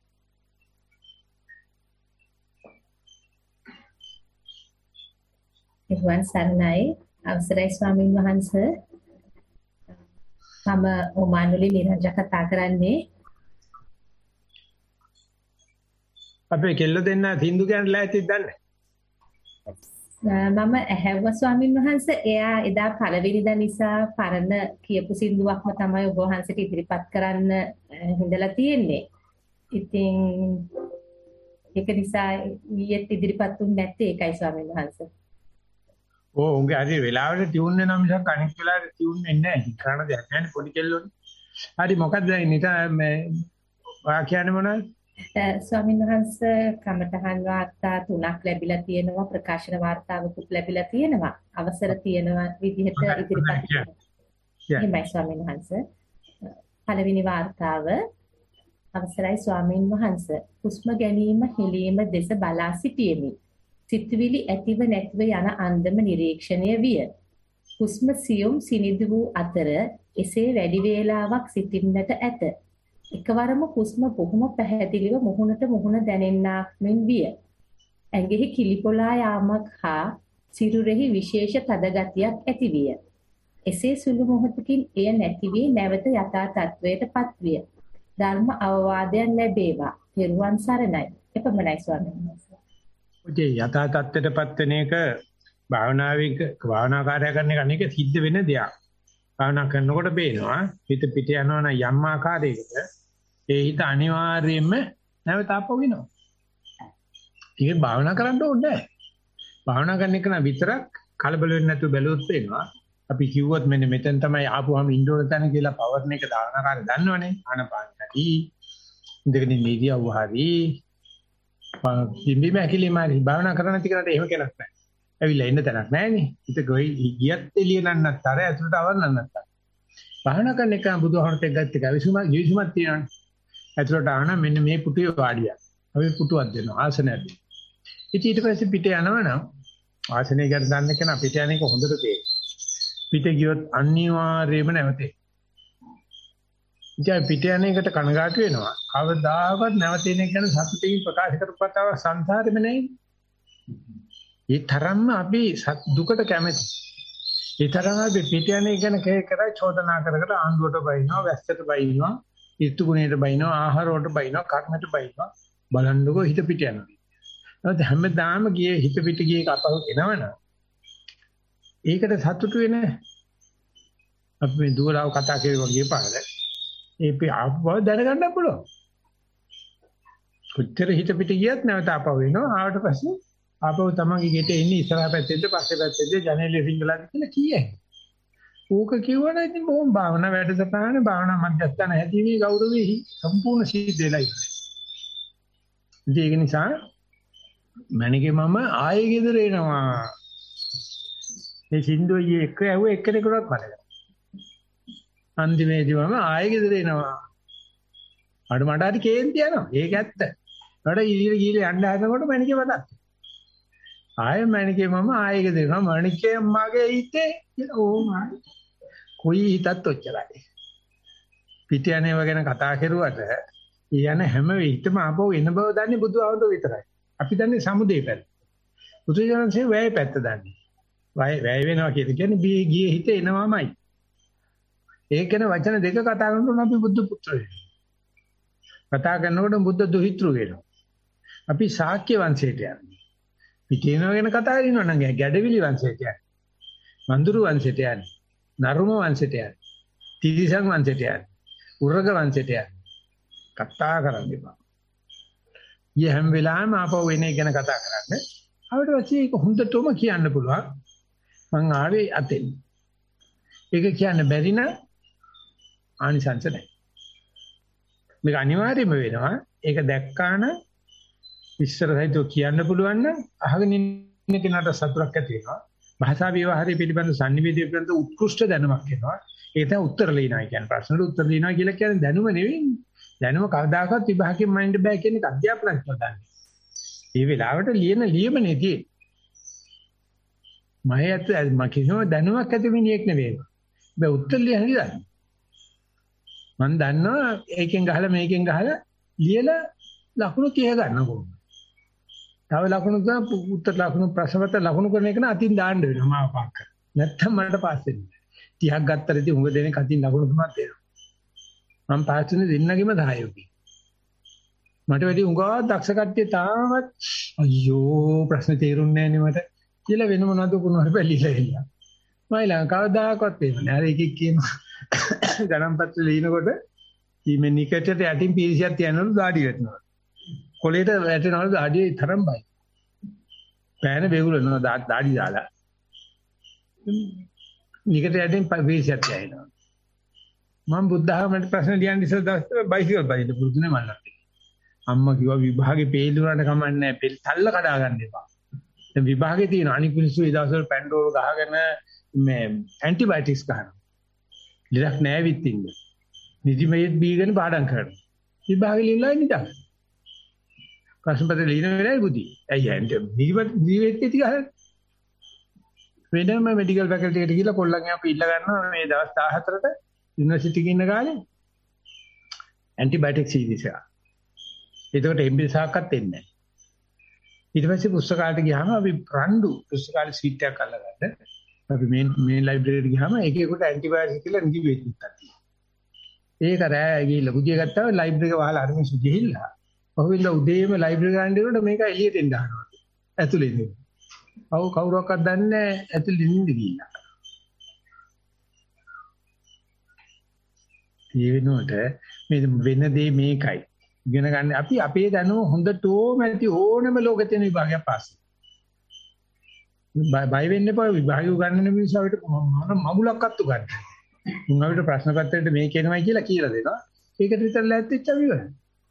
එවන් සර්ණයි අවසරයි ස්වාමීන් වහන්සේ. මම ඔමානුලි නිරංජ කතා කරන්නේ. අපේ කෙල්ල දෙන්න සින්දු කියන්න ලෑස්තිද දන්නේ? මම ඇහැව්ව ස්වාමීන් වහන්සේ එයා එදා පළවෙනිදා නිසා පරණ කියපු සින්දුවක්ම තමයි ඔබ වහන්සේට ඉදිරිපත් කරන්න හිඳලා තියෙන්නේ. ඉතින් ඒක නිසා ඊයේත් ඉදිරිපත් වුනේ නැත්තේ ඒකයි ස්වාමීන් වහන්සේ. උන්ගේ හරි වෙලාවට ටියුන් වෙනා මිසක් අනිත් වෙලාවට ටියුන් වෙන්නේ නැහැ. කරන දෙයක් නැහැ පොඩි කෙල්ලෝනේ. හරි මොකක්ද දැන් නිකන් මේ ඔයා කියන්නේ මොනවද? ස්වාමීන් වහන්සේ කමඨහන් වාර්තා 3ක් ලැබිලා තියෙනවා ප්‍රකාශන වාර්තාවකුත් ලැබිලා තියෙනවා අවසර තියෙනවා විදිහට ඉදිරිපත් එහෙමයි ස්වාමීන් වහන්සේ පළවෙනි වාර්තාව අවසරයි ස්වාමීන් වහන්සේ හුස්ම ගැනීම හෙලීම දෙස බලා සිටියෙමි සිතුවිලි ඇතිව නැතිව යන අන්දම නිරීක්ෂණය විය හුස්ම සියුම් සිනිඳු වූ අතර එසේ වැඩි වේලාවක් සිටින්නට ඇත එකවරම හුස්ම බොහොම පැහැදිලිව මුහුණට මුහුණ දැනෙන්නාක් මෙන් විය. ඇඟෙහි කිලිපොලා යාමක් හා සිරුරෙහි විශේෂ තද ගතියක් ඇති විය. එසේ සුළු මොහොතකින් එය නැති වී නැවත යථා තත්වයටපත් විය. ධර්ම අවවාදයන් ලැබේවා. පෙරුවන් සරණයි. එපමණයි ස්වාමීන් වහන්සේ. ඔය යථා තත්ත්වයටපත් වෙන එක භාවනා කාර්ය කරන එක අනේක සිද්ධ වෙන දෙයක්. භාවනා කරනකොට පේනවා හිත පිට යනවා නම් යම් ආකාරයකට ඒ හිත අනිවාර්යයෙන්ම නැවත ආපහු වෙනවා. ඒක භාවනා කරන්න ඕනේ නැහැ. භාවනා කරන එක නම් විතරක් කලබල වෙන්නේ නැතුව බැලුවොත් පේනවා. අපි කිව්වොත් මෙන්න මෙතන තමයි ආපුවම ඉන්ඩෝර තැන කියලා පවර්න එක දානකාරය දන්නවනේ. ආනපානටි ඉඳගෙන ඉඳියව හරි පිම්බි මැකිලි මාරි භාවනා කරන නැති කරාට එහෙම කෙනෙක් නැහැ. ඇවිල්ලා ඉන්න තැනක් නැහැනේ. හිත ගොයි ගියත් එළිය නන්නත් අර ඇතුළට අවරන්නත් අර. භාවනා කරන එක බුදුහමත් එක්කත් එක විසුමක් තියෙනවානේ. ඇතුළට ආන මෙන්න මේ පුටුවේ වාඩියක්. අපි පුටුවක් දෙනවා ආසනයක්. ඉතින් ඊට පස්සේ පිට යනවනම් ආසනය ගැන දන්න කෙනා පිට යන එක හොඳට තේරෙයි. පිට ගියොත් අනිවාර්යයෙන්ම නැවතේ. ඉතින් පිට යන එකට කනගාටු වෙනවා. කවදාවත් නැවතෙන එක ගැන සතුටින් ප්‍රකාශ කරපතාව සංසාරෙම නැහැ. ඒ තරම්ම අපි දුකට කැමති. ඒ තරම් අපි පිට යන එක ගැන කරා චෝදනා කර කර ආන්දුවට බයිනවා, වැස්සට බයිනවා, ඍතු ගුණයට බයිනවා, ආහාර වලට බයිනවා, කර්මයට බයිනවා. බලන්නකෝ හිත පිට යනවා. නැත්නම් හැමදාම ගියේ හිත පිට ගියේ කපව එනවනම් ඒකට සතුටු වෙන්නේ අපි මේ දුවලාව කතා කරේ වගේ පාරද ඒ ආපව දැනගන්න පුළුවන්. කොච්චර හිත පිට ගියත් නැවත ආපව වෙනවා. ආවට පස්සේ ආපහු තමන්ගේ ගෙට එන්නේ ඉස්සරහ පැත්තේද පස්සේ පැත්තේද ජනේලෙ රිංගලාද කියලා කියයි. ඕක කිව්වනම් ඉතින් බොහොම භාවනා වැඩසටහන භාවනා මධ්‍යස්ථාන හැදීමේ ගෞරවෙහි සම්පූර්ණ සිද්ධ වෙලා ඉන්නේ. ඒක නිසා මණිකේ මම ආයෙ ගෙදර එනවා. මේ සින්දුවේ එක ඇහුව එක්කෙනෙකුටවත් මතක. අන්තිමේදී මම ආයෙ ගෙදර එනවා. මට හරි කේන්ති යනවා. ඒක ඇත්ත. මට ඊළඟ යන්න හදනකොට මණිකේ මතක්. ආයෙ මණිකේ මම ආයෙ ගෙදර එනවා. මණිකේ මගේ හිතේ ඕමයි. කොයි හිතත් ඔච්චරයි. පිට යනේව ගැන කතා කරුවට යන හැම වෙයිටම ආපහු එන බව දන්නේ බුදුහාමුදුරුවෝ විතරයි. අපි දන්නේ සමුදේ පැත්ත. බුදුජානකසේ වැය පැත්ත දන්නේ. වැය වෙනවා කියන්නේ ගියේ හිත එනවාමයි. ඒක ගැන වචන දෙක කතා කරනකොට අපි බුද්ධ පුත්‍රයෝ. කතා කරනකොට බුද්ධ දුහිතෘ වෙනවා. අපි ශාක්‍ය වංශයට යන්නේ. පිටිනව ගැන කතා කරනවා නම් ගැඩවිලි වංශයට යන්නේ. මන්දුරු වංශයට යන්නේ. නරුම වංශයට යන්නේ. තිරිසන් වංශයට යන්නේ. උර්ග වංශයට යන්නේ. කතා කරන්න එපා. ඊ හැම වෙලාවෙම ආපහු එන්නේ ගැන කතා කරන්නේ. අපිට වචී ඒක හොඳටම කියන්න පුළුවන්. මං ආවේ අතෙන්. ඒක කියන්න බැරි නම් ආනිසංස නැහැ. මේක අනිවාර්යයෙන්ම වෙනවා. ඒක දැක්කාන ඉස්සර සහිතව කියන්න පුළුවන් නම් අහගෙන ඉන්න කෙනාට සතුටක් ඇති වෙනවා. භාෂා විවහාරය පිළිබඳ සංනිවේදනය පිළිබඳ උත්කෘෂ්ඨ දැනුමක් එනවා. ඒක තමයි උත්තර ලියනවා කියන්නේ. ප්‍රශ්නවල උත්තර ලියනවා කියලා කියන්නේ දැනුම නෙවෙයි. දැනුම කවදාකවත් විභාගයෙන් මනින්න බෑ කියන එක අධ්‍යාපනඥයෝ දන්නේ. මේ වෙලාවට ලියමනේදී මම කිසිම දැනුමක් ඇති මිනිහෙක් නෙවෙයි. බෑ උත්තර ලියන්න දන්නේ. මම දන්නවා ඒකෙන් ගහලා මේකෙන් ගහලා ලියලා ලකුණු 30 ගන්න කොහොමද? තව ලකුණු ගන්න උත්තර ලකුණු ප්‍රශ්නපත්‍ර ලකුණු කරන එක නම් අතින් දාන්න වෙනවා මාව පාක් කර. නැත්තම් මට පාස් වෙන්නේ නැහැ. 30ක් ගත්තට ඉතින් උඹ දෙන්නේ අතින් ලකුණු තුනක් දෙනවා. මම පාස් වෙන්නේ දෙන්නගෙම සහයෝගී. මට වැඩි උඟා දක්ෂ කට්ටිය තාමත් අයියෝ ප්‍රශ්න තේරුන්නේ නැහැ නේ මට කියලා වෙන මොනවද කුණුවර බැලිලා ඉන්නවා. මම ලංකාවදාකවත් වෙන්නේ. අර එකෙක් කියනවා ගණන් පත්‍ර ලියනකොට මේ නිකටට යටින් පීරිසියක් තියනවලු දාඩිය වැටෙනවා. කොලේට වැටෙනවලු දාඩිය තරම් බයි. පෑන වේගුලනවා දාඩි දාලා. නිකට යටින් පීරිසියක් තියනවා. මම බුද්ධ ධර්මයට ප්‍රශ්න ලියන්න ඉස්සර දවස් බයිසිකල් බයිද පුරුදුනේ මල්ලත්. අම්මා කිව්වා විභාගේ පේල් වුණාට කමන්නේ නැහැ. පෙල් තල්ල කඩා ගන්න එපා. දැන් විභාගේ තියෙන අනික් මිනිස්සු ඒ දවස්වල පැන්ඩෝල් ගහගෙන මේ ඇන්ටිබයොටික්ස් ගන්නවා. ඉලක්ක නැහැ විත්තින්න. නිදිමෙත් බීගෙන පාඩම් කරනවා. විභාගේ ලියලා නිදා. ප්‍රශ්න පත්‍රය ලියන වෙලාවේ බුද්ධි. ඇයි නිදිමෙත් ටික අහන්න. වෙනම මෙඩිකල් ෆැකල්ටි එකට ගිහලා කොල්ලන් යපු ඉල්ල ගන්නවා මේ දවස් 14ට යුනිවර්සිටි එකේ ඉන්න කාලේ ඇන්ටිබයොටික් සීරීස් එක. ඒකට එම්බිසාවක්වත් එන්නේ නැහැ. ඊට පස්සේ පුස්තකාලයට ගියාම අපි රණ්ඩු පුස්තකාලේ සීට් එකක් අල්ලගන්න. අපි මේ ලයිබ්‍රරියට ගියාම එකෙකුට ඇන්ටිබයොටික් කියලා නිදි වෙච්ච ඉතින්. ඒක රෑ ගිහිල්ලා බුදිය ගත්තා ලයිබ්‍රරි එක වහලා අරගෙන සුජිහිල්ලා. පහුවෙන්ද උදේම ලයිබ්‍රරි ගන්න දෙනකොට මේක එළියට එන්න හදනවා. ඇතුලේ ඉන්නේ. කවුරක්වත් දන්නේ නැහැ ඇතුලේ නින්ද ගිහිල්ලා. ඒ වෙනුවට මේ වෙන දේ මේකයි. ඉගෙන ගන්න අපි අපේ දැනුම හොඳටම ඇති ඕනම ලෝකෙ තියෙන විභාගයක් පාස්. බය වෙන්න එපා විභාගය උගන්නන මිනිස්සුන්ට මොන මගුලක්වත් උගන්න. උන් අපිට ප්‍රශ්න පත්‍රයට මේ කියනවායි කියලා දෙනවා. ඒකට විතර ලැත්තෙච්ච විවරයි.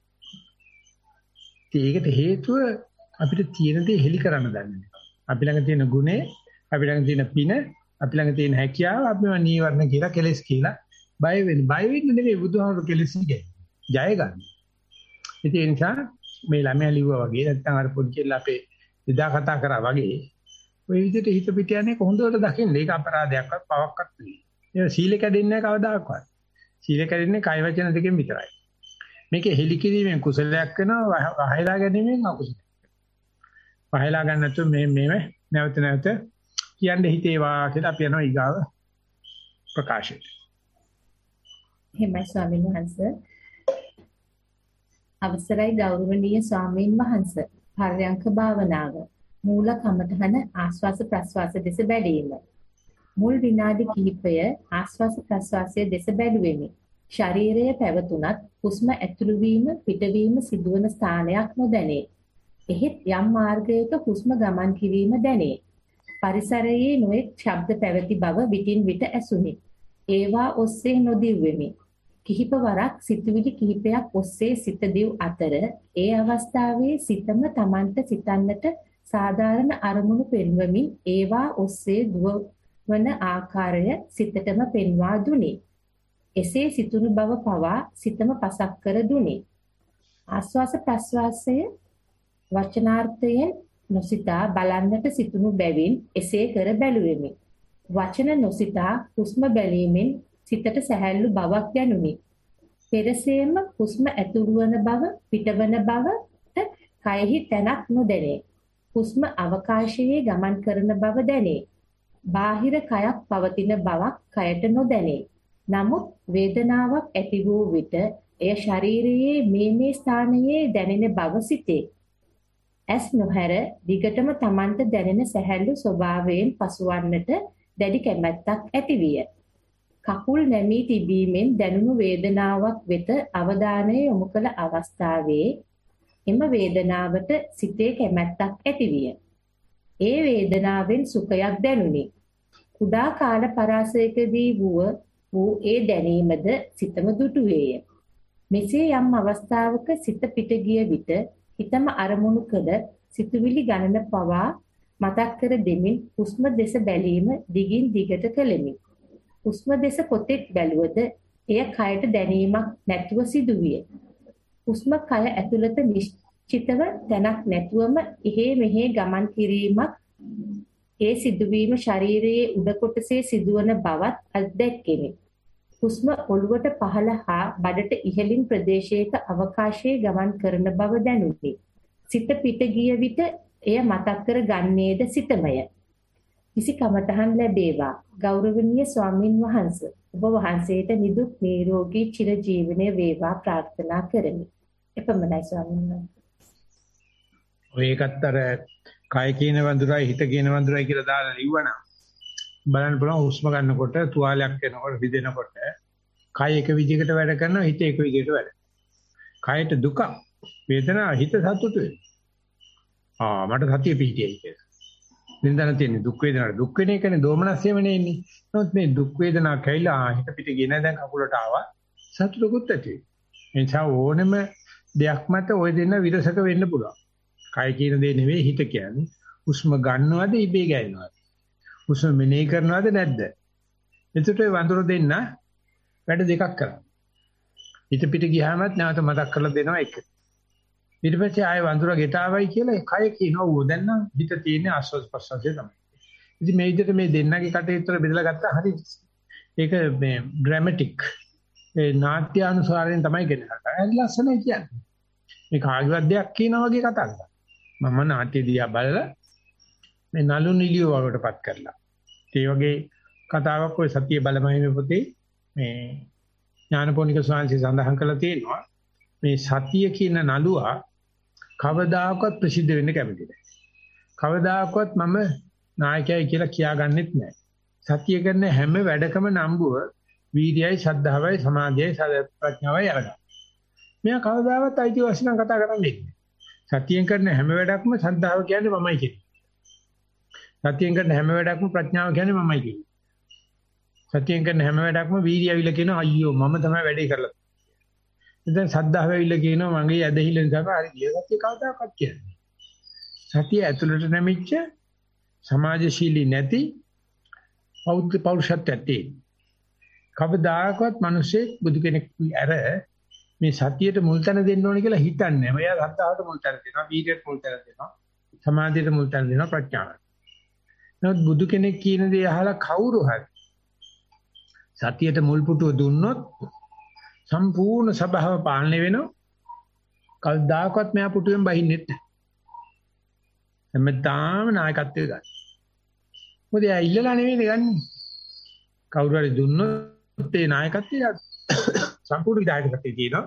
ඒකට හේතුව අපිට තියෙන දේ හෙලි කරන්න දන්නේ නැහැ. අපි ළඟ තියෙන ගුණේ, අපි ළඟ තියෙන පින, අපි ළඟ තියෙන හැකියාව අපිව නීවරණ කියලා කෙලස් කියලා බය වෙන්නේ නෙවෙයි බුදුහාමුදුරු කෙලස් කියන්නේ. ජය ගන්න. ඒ නිසා මේ ළමයා ලිව්වා වගේ නැත්නම් අර පොඩි කෙල්ල අපේ එදා කතා කරා වගේ ඔය විදිහට හිත පිට යන්නේ කොහොඳට දකින්න. ඒක අපරාධයක්වත් පවක්වත් නෙවෙයි. ඒක සීල කැඩෙන්නේ නැහැ කවදාකවත්. සීල කැඩෙන්නේ කය වචන දෙකෙන් විතරයි. මේකේ හෙලි කිරීමෙන් කුසලයක් වෙනවා, වහයලා ගැනීමෙන් අකුසලයක්. වහයලා ගන්න නැතුව මේ නැවත කියන්න හිතේවා කියලා අපි යනවා ඊගාව ප්‍රකාශයට. එහෙමයි ස්වාමීන් වහන්සේ. අවසරයි ගෞරවනීය ස්වාමීන් වහන්සේ. පර්යංක භාවනාව. මූල කමඨහන ආස්වාස ප්‍රස්වාස දෙස බැලීම. මුල් විනාඩි කිහිපය ආස්වාස ප්‍රස්වාසයේ දෙස බැලුවෙමි. ශරීරයේ පැවතුනත් හුස්ම ඇතුළු වීම පිටවීම සිදුවන ස්ථානයක් නොදැනේ. එහෙත් යම් මාර්ගයක හුස්ම ගමන් කිරීම දැනේ. පරිසරයේ නොඑක් ශබ්ද පැවති බව විටින් විට ඇසුනි. ඒවා ඔස්සේ නොදිව්වෙමි. කිහිප වරක් සිතුවිලි කිහිපයක් ඔස්සේ සිත දිව් අතර ඒ අවස්ථාවේ සිතම Tamanට සිතන්නට සාධාරණ අරමුණු පෙන්වමින් ඒවා ඔස්සේ දුවවන ආකාරය සිතටම පෙන්වා දුනි. එසේ සිතුණු බව පවා සිතම පසක් කර දුනි. ආස්වාස ප්‍රස්වාසය වචනාර්ථයෙන් නොසිතා බලන්නට සිතුණු බැවින් එසේ කර බැලුවෙමි. වචන නොසිතා හුස්ම බැලීමෙන් සිතට සැහැල්ලු බවක් දැනුනි. පෙරසේම හුස්ම ඇතුළු වන බව පිටවන බවට කයෙහි තැනක් නොදැනේ. හුස්ම අවකාශයේ ගමන් කරන බව දැනේ. බාහිර කයක් පවතින බවක් කයට නොදැනේ. නමුත් වේදනාවක් ඇති වූ විට එය ශරීරයේ මේ ස්ථානයේ දැනෙන බව සිතේ. ඇස් නොහැර දිගටම Tamanට දැනෙන සැහැල්ලු ස්වභාවයෙන් පසුවන්නට දැඩි කැමැත්තක් ඇතිවිය. කකුල් නැමී තිබීමෙන් දැනුණු වේදනාවක් වෙත අවධානය යොමු කළ අවස්ථාවේ එම වේදනාවට සිතේ කැමැත්තක් ඇතිවිය. ඒ වේදනාවෙන් සුඛයක් දැනුනි. කුඩා කාල පරාසයකදී වූ ඒ දැනීමද සිතම දුටුවේය. මෙසේ යම් අවස්ථාවක සිත පිට ගිය විට හිතම අරමුණු කළ සිතුවිලි ගණන පවා මතක් කර දෙමින් හුස්ම දෙස බැලීම දිගින් දිගට කළෙමි. හුස්ම දෙස කොතෙක් බැලුවද එය කයට දැනීමක් නැතුව සිදුවිය. හුස්ම කය ඇතුළත නිශ්චිතව තැනක් නැතුවම එහෙ මෙහෙ ගමන් කිරීමක් ඒ සිදුවීම ශරීරයේ උඩ කොටසේ සිදුවන බවත් අත්දැක්කෙමි. හුස්ම ඔළුවට පහළ හා බඩට ඉහළින් ප්‍රදේශයක අවකාශයේ ගමන් කරන බව දැනුනි. සිත පිට ගිය විට එය මතක් කර ගන්නේද සිතමය. කිසි කමතහන් ලැබේවා. ගෞරවනීය ස්වාමින් වහන්සේ ඔබ වහන්සේට නිදුක් නිරෝගී චිර ජීවනයේ වේවා ප්‍රාර්ථනා කරමි. එපමණයි ස්වාමීන් වහන්සේ. ඔය එකත් අර කය කියන වඳුරයි හිත කියන වඳුරයි කියලා දාලා ලිව්වනම් බලන්න පුළුවන් හුස්ම ගන්නකොට තුවාලයක් වෙනකොට විදෙනකොට කය එක විදිහකට වැඩ කරනවා හිත එක විදිහකට වැඩ. කයට දුක වේදනාව හිත සතුට වෙනවා. මට සතිය පිහිටියයි කියලා. නින්දන තියෙන දුක් වේදනාවට දුක් වෙන එකනේ දෝමනස්යමනේ ඉන්නේ. නමුත් මේ දුක් වේදනාව කැයිලා හිත පිට ගියේ දැන් කකුලට ආවා සතුටකුත් ඇති වෙනවා. එනිසා ඕනෙම දෙයක් මත ওই දෙන්න විරසක වෙන්න පුළුවන්. කය කියන දේ නෙවෙයි හිත කියන්නේ. හුස්ම ගන්නවද ඉබේ ගෑනවද? හුස්ම මෙනෙහි කරනවද නැද්ද? එතකොට ඒ වඳුර දෙන්න වැඩ දෙකක් කරනවා. හිත පිට ගියාමත් නැවත මතක් කරලා දෙනවා එක. ඊට පස්සේ ආයෙ වඳුර ගෙට ආවයි කියලා කය කියනවා ඌ දැන් නම් හිත තියෙන ආස්වාද ප්‍රසවාසය තමයි. ඉතින් මේ විදිහට මේ දෙන්නගේ කටයුත්තට බෙදලා ගත්තා හරි ඒක මේ ඩ්‍රැමැටික් ඒ නාට්‍යානුසාරයෙන් තමයි ගෙනහට. ඒක ලස්සනයි කියන්නේ. මේ කාගේවත් දෙයක් කියනා වගේ කතා කරනවා. මම නාට්‍ය දිහා බලලා මේ නලු නිලියෝ වලටපත් කරලා. ඒ වගේ කතාවක් ඔය සතිය බලමහිමේ පොතේ මේ ඥානපෝනික ස්වාමීන් සඳහන් කරලා තියෙනවා. මේ සතිය කියන නළුවා කවදාකවත් ප්‍රසිද්ධ වෙන්න කැමති නැහැ. කවදාකවත් මම නායකයයි කියලා කියාගන්නෙත් නැහැ. සතිය කරන හැම වැඩකම නම්බුව වීර්යයයි, ශ්‍රද්ධාවයි, සමාධියයි, ප්‍රඥාවයි අරගන්න. මෙයා කවදාවත් අයිතිවාසිකම් කතා කරන්නේ නැහැ. සතියෙන් කරන හැම වැඩක්ම ශ්‍රද්ධාව කියන්නේ මමයි කියන්නේ. සතියෙන් කරන හැම වැඩක්ම ප්‍රඥාව කියන්නේ මමයි කියන්නේ. සතියෙන් කරන හැම වැඩක්ම වීර්යයවිල කියන අයියෝ මම තමයි වැඩේ කරලා. ඉතින් ශ්‍රද්ධාවෙවිල කියනවා මගේ ඇදහිල්ල නිසා හරි ගිය සතිය කවදාකවත් කියන්නේ. සතිය ඇතුළට නැමිච්ච සමාජශීලී නැති පෞරුෂත්වයක් තියෙන. කවදාකවත් මිනිස්සේ බුදු කෙනෙක් ඇර මේ සතියට මුල් තැන දෙන්න ඕනේ කියලා හිතන්නේ නැහැ. මෙයා ශ්‍රද්ධාවට මුල් තැන දෙනවා, වීර්යයට මුල් තැන දෙනවා, සමාධියට මුල් තැන දෙනවා, ප්‍රඥාවට. නමුත් බුදු කෙනෙක් කියන දේ අහලා කවුරු හරි සතියට මුල් පුටුව දුන්නොත් සම්පූර්ණ සභාව පාලනය වෙනවා. කවදාකවත් මෙයා පුටුවෙන් බහින්නෙත් නැහැ. හැමදාම නායකත්වය ගන්න. මොකද එයා ඉල්ලලා නෙවෙයි ගන්නේ. කවුරු හරි දුන්නොත් ඒ නායකත්වය සම්පූර්ණ විධායකත්වයේ තියෙනවා.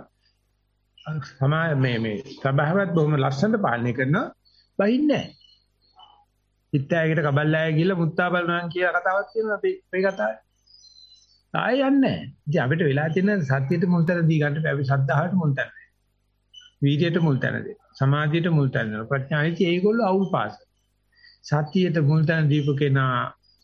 මේ සභාවත් බොහොම ලස්සනට පාලනය කරනවා. බහින්නේ නැහැ. ඉත්තෑගිට කබල්ලාය ගිහලා මුත්තා බලනවා කියලා කතාවක් තියෙනවා අපේ කතාවේ. ආයෙ යන්නේ නැහැ. ඉතින් අපිට වෙලා තියෙන සත්‍යයට මුල් තැන දී ගන්න අපි ශ්‍රද්ධාවට මුල් තැන දෙනවා. වීර්යයට මුල් තැන දෙනවා. සමාධියට මුල් තැන දෙනවා. ප්‍රඥායිති ඒගොල්ලෝ අවුල් පාස. සත්‍යයට මුල් තැන දීපු කෙනා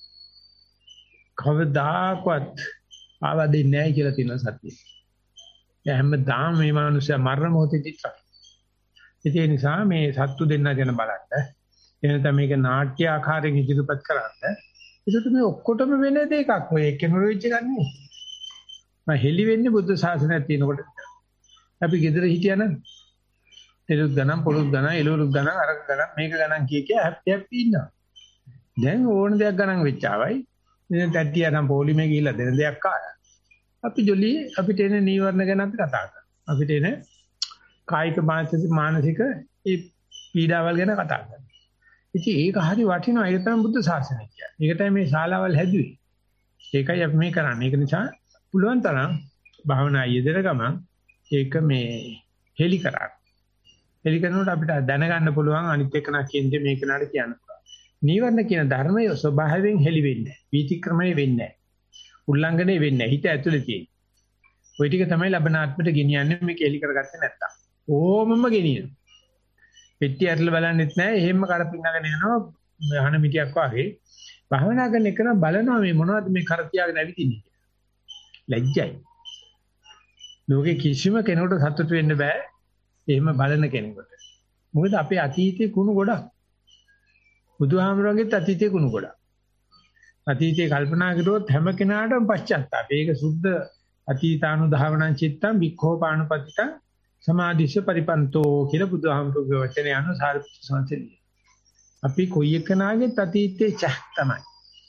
කවදාකවත් ආවදින්නේ නැහැ කියලා තියෙනවා සත්‍යය. ඒ හැමදාම මේ මිනිස්සයා මරණ මොහොතේදී තමයි. ඒ නිසා මේ සත්තු දෙන්න ගැන බලන්න. එනතම මේක නාට්‍ය ආකාරයෙන් ඉදිරිපත් කරන්න. ඒකට මේ ඔක්කොටම වෙන දෙයක්. ඔය කෙනෙකුට වෙච්ච එකක් නෙවෙයි. මම හෙලි වෙන්නේ බුද්ධ ශාසනයක් තියෙනකොට. අපි ගෙදර හිටියනම් එළුත් ගණන්, පොළොත් ගණන්, එළවලුත් ගණන්, අරක ගණන්, මේක ගණන් කිය හැප්පි ඉන්නවා. දැන් ඕන දෙයක් ගණන් වෙච්චාවයි. ඉතින් ටැට්ටියනම් පොලිමේ ගිහිල්ලා දෙන දෙයක් ආවා. අපි ජොලි අපිට එන නීවරණ ගැන අපි කතා කරනවා. අපිට එන කායික මානසික ඒ පීඩාවල් ගැන කතා කරනවා. ඉතින් ඒක හරි වටිනවා. ඒක තමයි බුද්ධ ශාසනය කියන්නේ. ඒකටයි මේ ශාලාවල් හැදුවේ. ඒකයි අපි මේ කරන්නේ. ඒක නිසා පුළුවන් තරම් භාවනා යෙදෙන ගමන් ඒක මේ හෙලි කරා. හෙලි කරනකොට අපිට දැනගන්න පුළුවන් අනිත් එකනා කියන්නේ මේක නඩ කියන්න පුළුවන්. නීවරණ කියන ධර්මය ස්වභාවයෙන් හෙලි වෙන්නේ නැහැ. වීතික්‍රමණය වෙන්නේ නැහැ. උල්ලංඝනය වෙන්නේ නැහැ. හිත ඇතුලේ තියෙන. ওই ටික තමයි ලබනාත්මට ගෙනියන්නේ මේක හෙලි කරගත්තේ නැත්තම්. ඕමම ගෙනියන. පෙට්ටිය ඇරලා බලන්නෙත් නැහැ. එහෙම්ම කරපින්නගෙන යනවා අහන මිටියක් වගේ. භාවනා කරන එක නම් බලනවා මේ මොනවද මේ කර තියාගෙන ඇවිදින්නේ කියලා. ලැජ්ජයි. ලෝකේ කිසිම කෙනෙකුට සතුට වෙන්න බෑ. එහෙම බලන කෙනෙකුට. මොකද අපේ අතීතයේ කුණු ගොඩක්. බුදුහාමරගෙත් අතීතයේ කුණු ගොඩක්. අතීතයේ කල්පනා කරුවොත් හැම කෙනාටම පශ්චාත්තාපය. ඒක සුද්ධ අතීතානුධාවනං චිත්තං වික්ඛෝපානුපතිතං සමාධිස්ස පරිපන්තෝ කියලා බුදුහාමරගේ වචනේ අනුසාර සංසෙලිය. අපි කොයි එකනාගෙත් අතීතයේ චහ තමයි.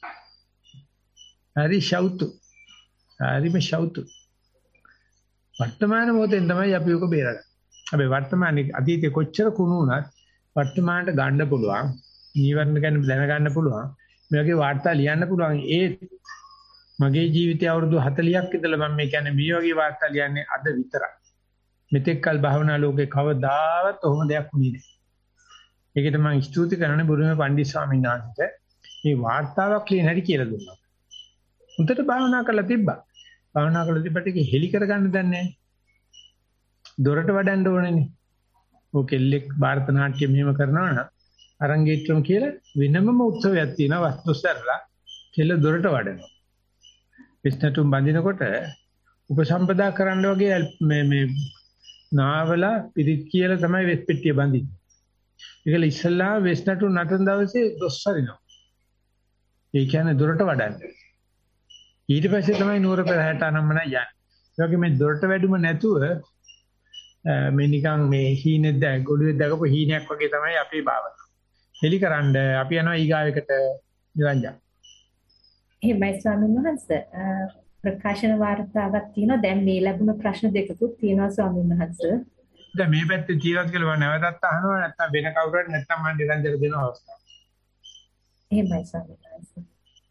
හරි ෂවුතු. හරිම ෂවුතු. වර්තමාන මොහොතෙන් තමයි අපි ඔක බේරගන්නේ. හැබැයි වර්තමානයේ අතීතේ කොච්චර කුණු වුණත් වර්තමානට ගන්න පුළුවන්. නීවරණ ගැන දැනගන්න පුළුවන්. මේ වගේ වාර්තා ලියන්න පුළුවන්. ඒ මගේ ජීවිතය අවුරුදු 40ක් ඉඳලා මම මේ කියන්නේ මේ වගේ වාර්තා ලියන්නේ අද විතරයි. මෙතෙක් කල් භාවනා ලෝකේ කවදාවත් ඔහොම දෙයක් වුණේ නැහැ. ඒකට මම ස්තුති කරන්නේ බුදුම පණ්ඩිත ස්වාමීන් වහන්සේට. මේ වාර්තාවක් ලියන හැටි කියලා දුන්නා. උන්ට භාවනා කරලා තිබ්බා. භාවනා කරලා තිබ්බට ඒක හෙලි කරගන්න දන්නේ නැහැ. දොරට වඩන්න ඕනේනේ. ඔකෙල්ලෙක් ಭಾರತ නාට්‍ය මෙහෙම කරනවා නම් අරංගේත්‍රම කියලා වෙනමම උත්සවයක් තියෙනවා වස්තුසරලා කෙල්ල දොරට වඩනවා. පිස්නතුම් බඳිනකොට උපසම්පදා කරන්න වගේ මේ නාවලා පිරිත් කියලා තමයි වෙස් පෙට්ටිය බඳින්නේ. ඒකල ඉස්සල්ලා වෙස් නටු නටන දවසේ දොස් හරිනවා. ඒ කියන්නේ දොරට වඩන්නේ. ඊට පස්සේ තමයි නුවර පෙරහැරට අනම්මන යන්නේ. ඒ වගේ මේ දොරට වැඩුම නැතුව මේ නිකන් මේ හීනෙත් ගොළුෙක් දැකපු හීනයක් වගේ තමයි අපේ භාවනාව. හෙලිකරන්න අපි යනවා ඊගාවෙකට නිරංජන. එහෙමයි ස්වාමීන් වහන්සේ. ප්‍රකාශන වාර්තාවක් තියෙනවා. දැන් මේ ලැබුණ ප්‍රශ්න දෙකකුත් තියෙනවා ස්වාමීන් වහන්සේ. දැන් මේ පැත්තේ ජීවත් කියලා මම නැවතත් අහනවා නැත්නම් වෙන කවුරුහරි නැත්නම් මම නිරංජන දෙන අවස්ථාවක්. එහෙමයි ස්වාමීන් වහන්සේ.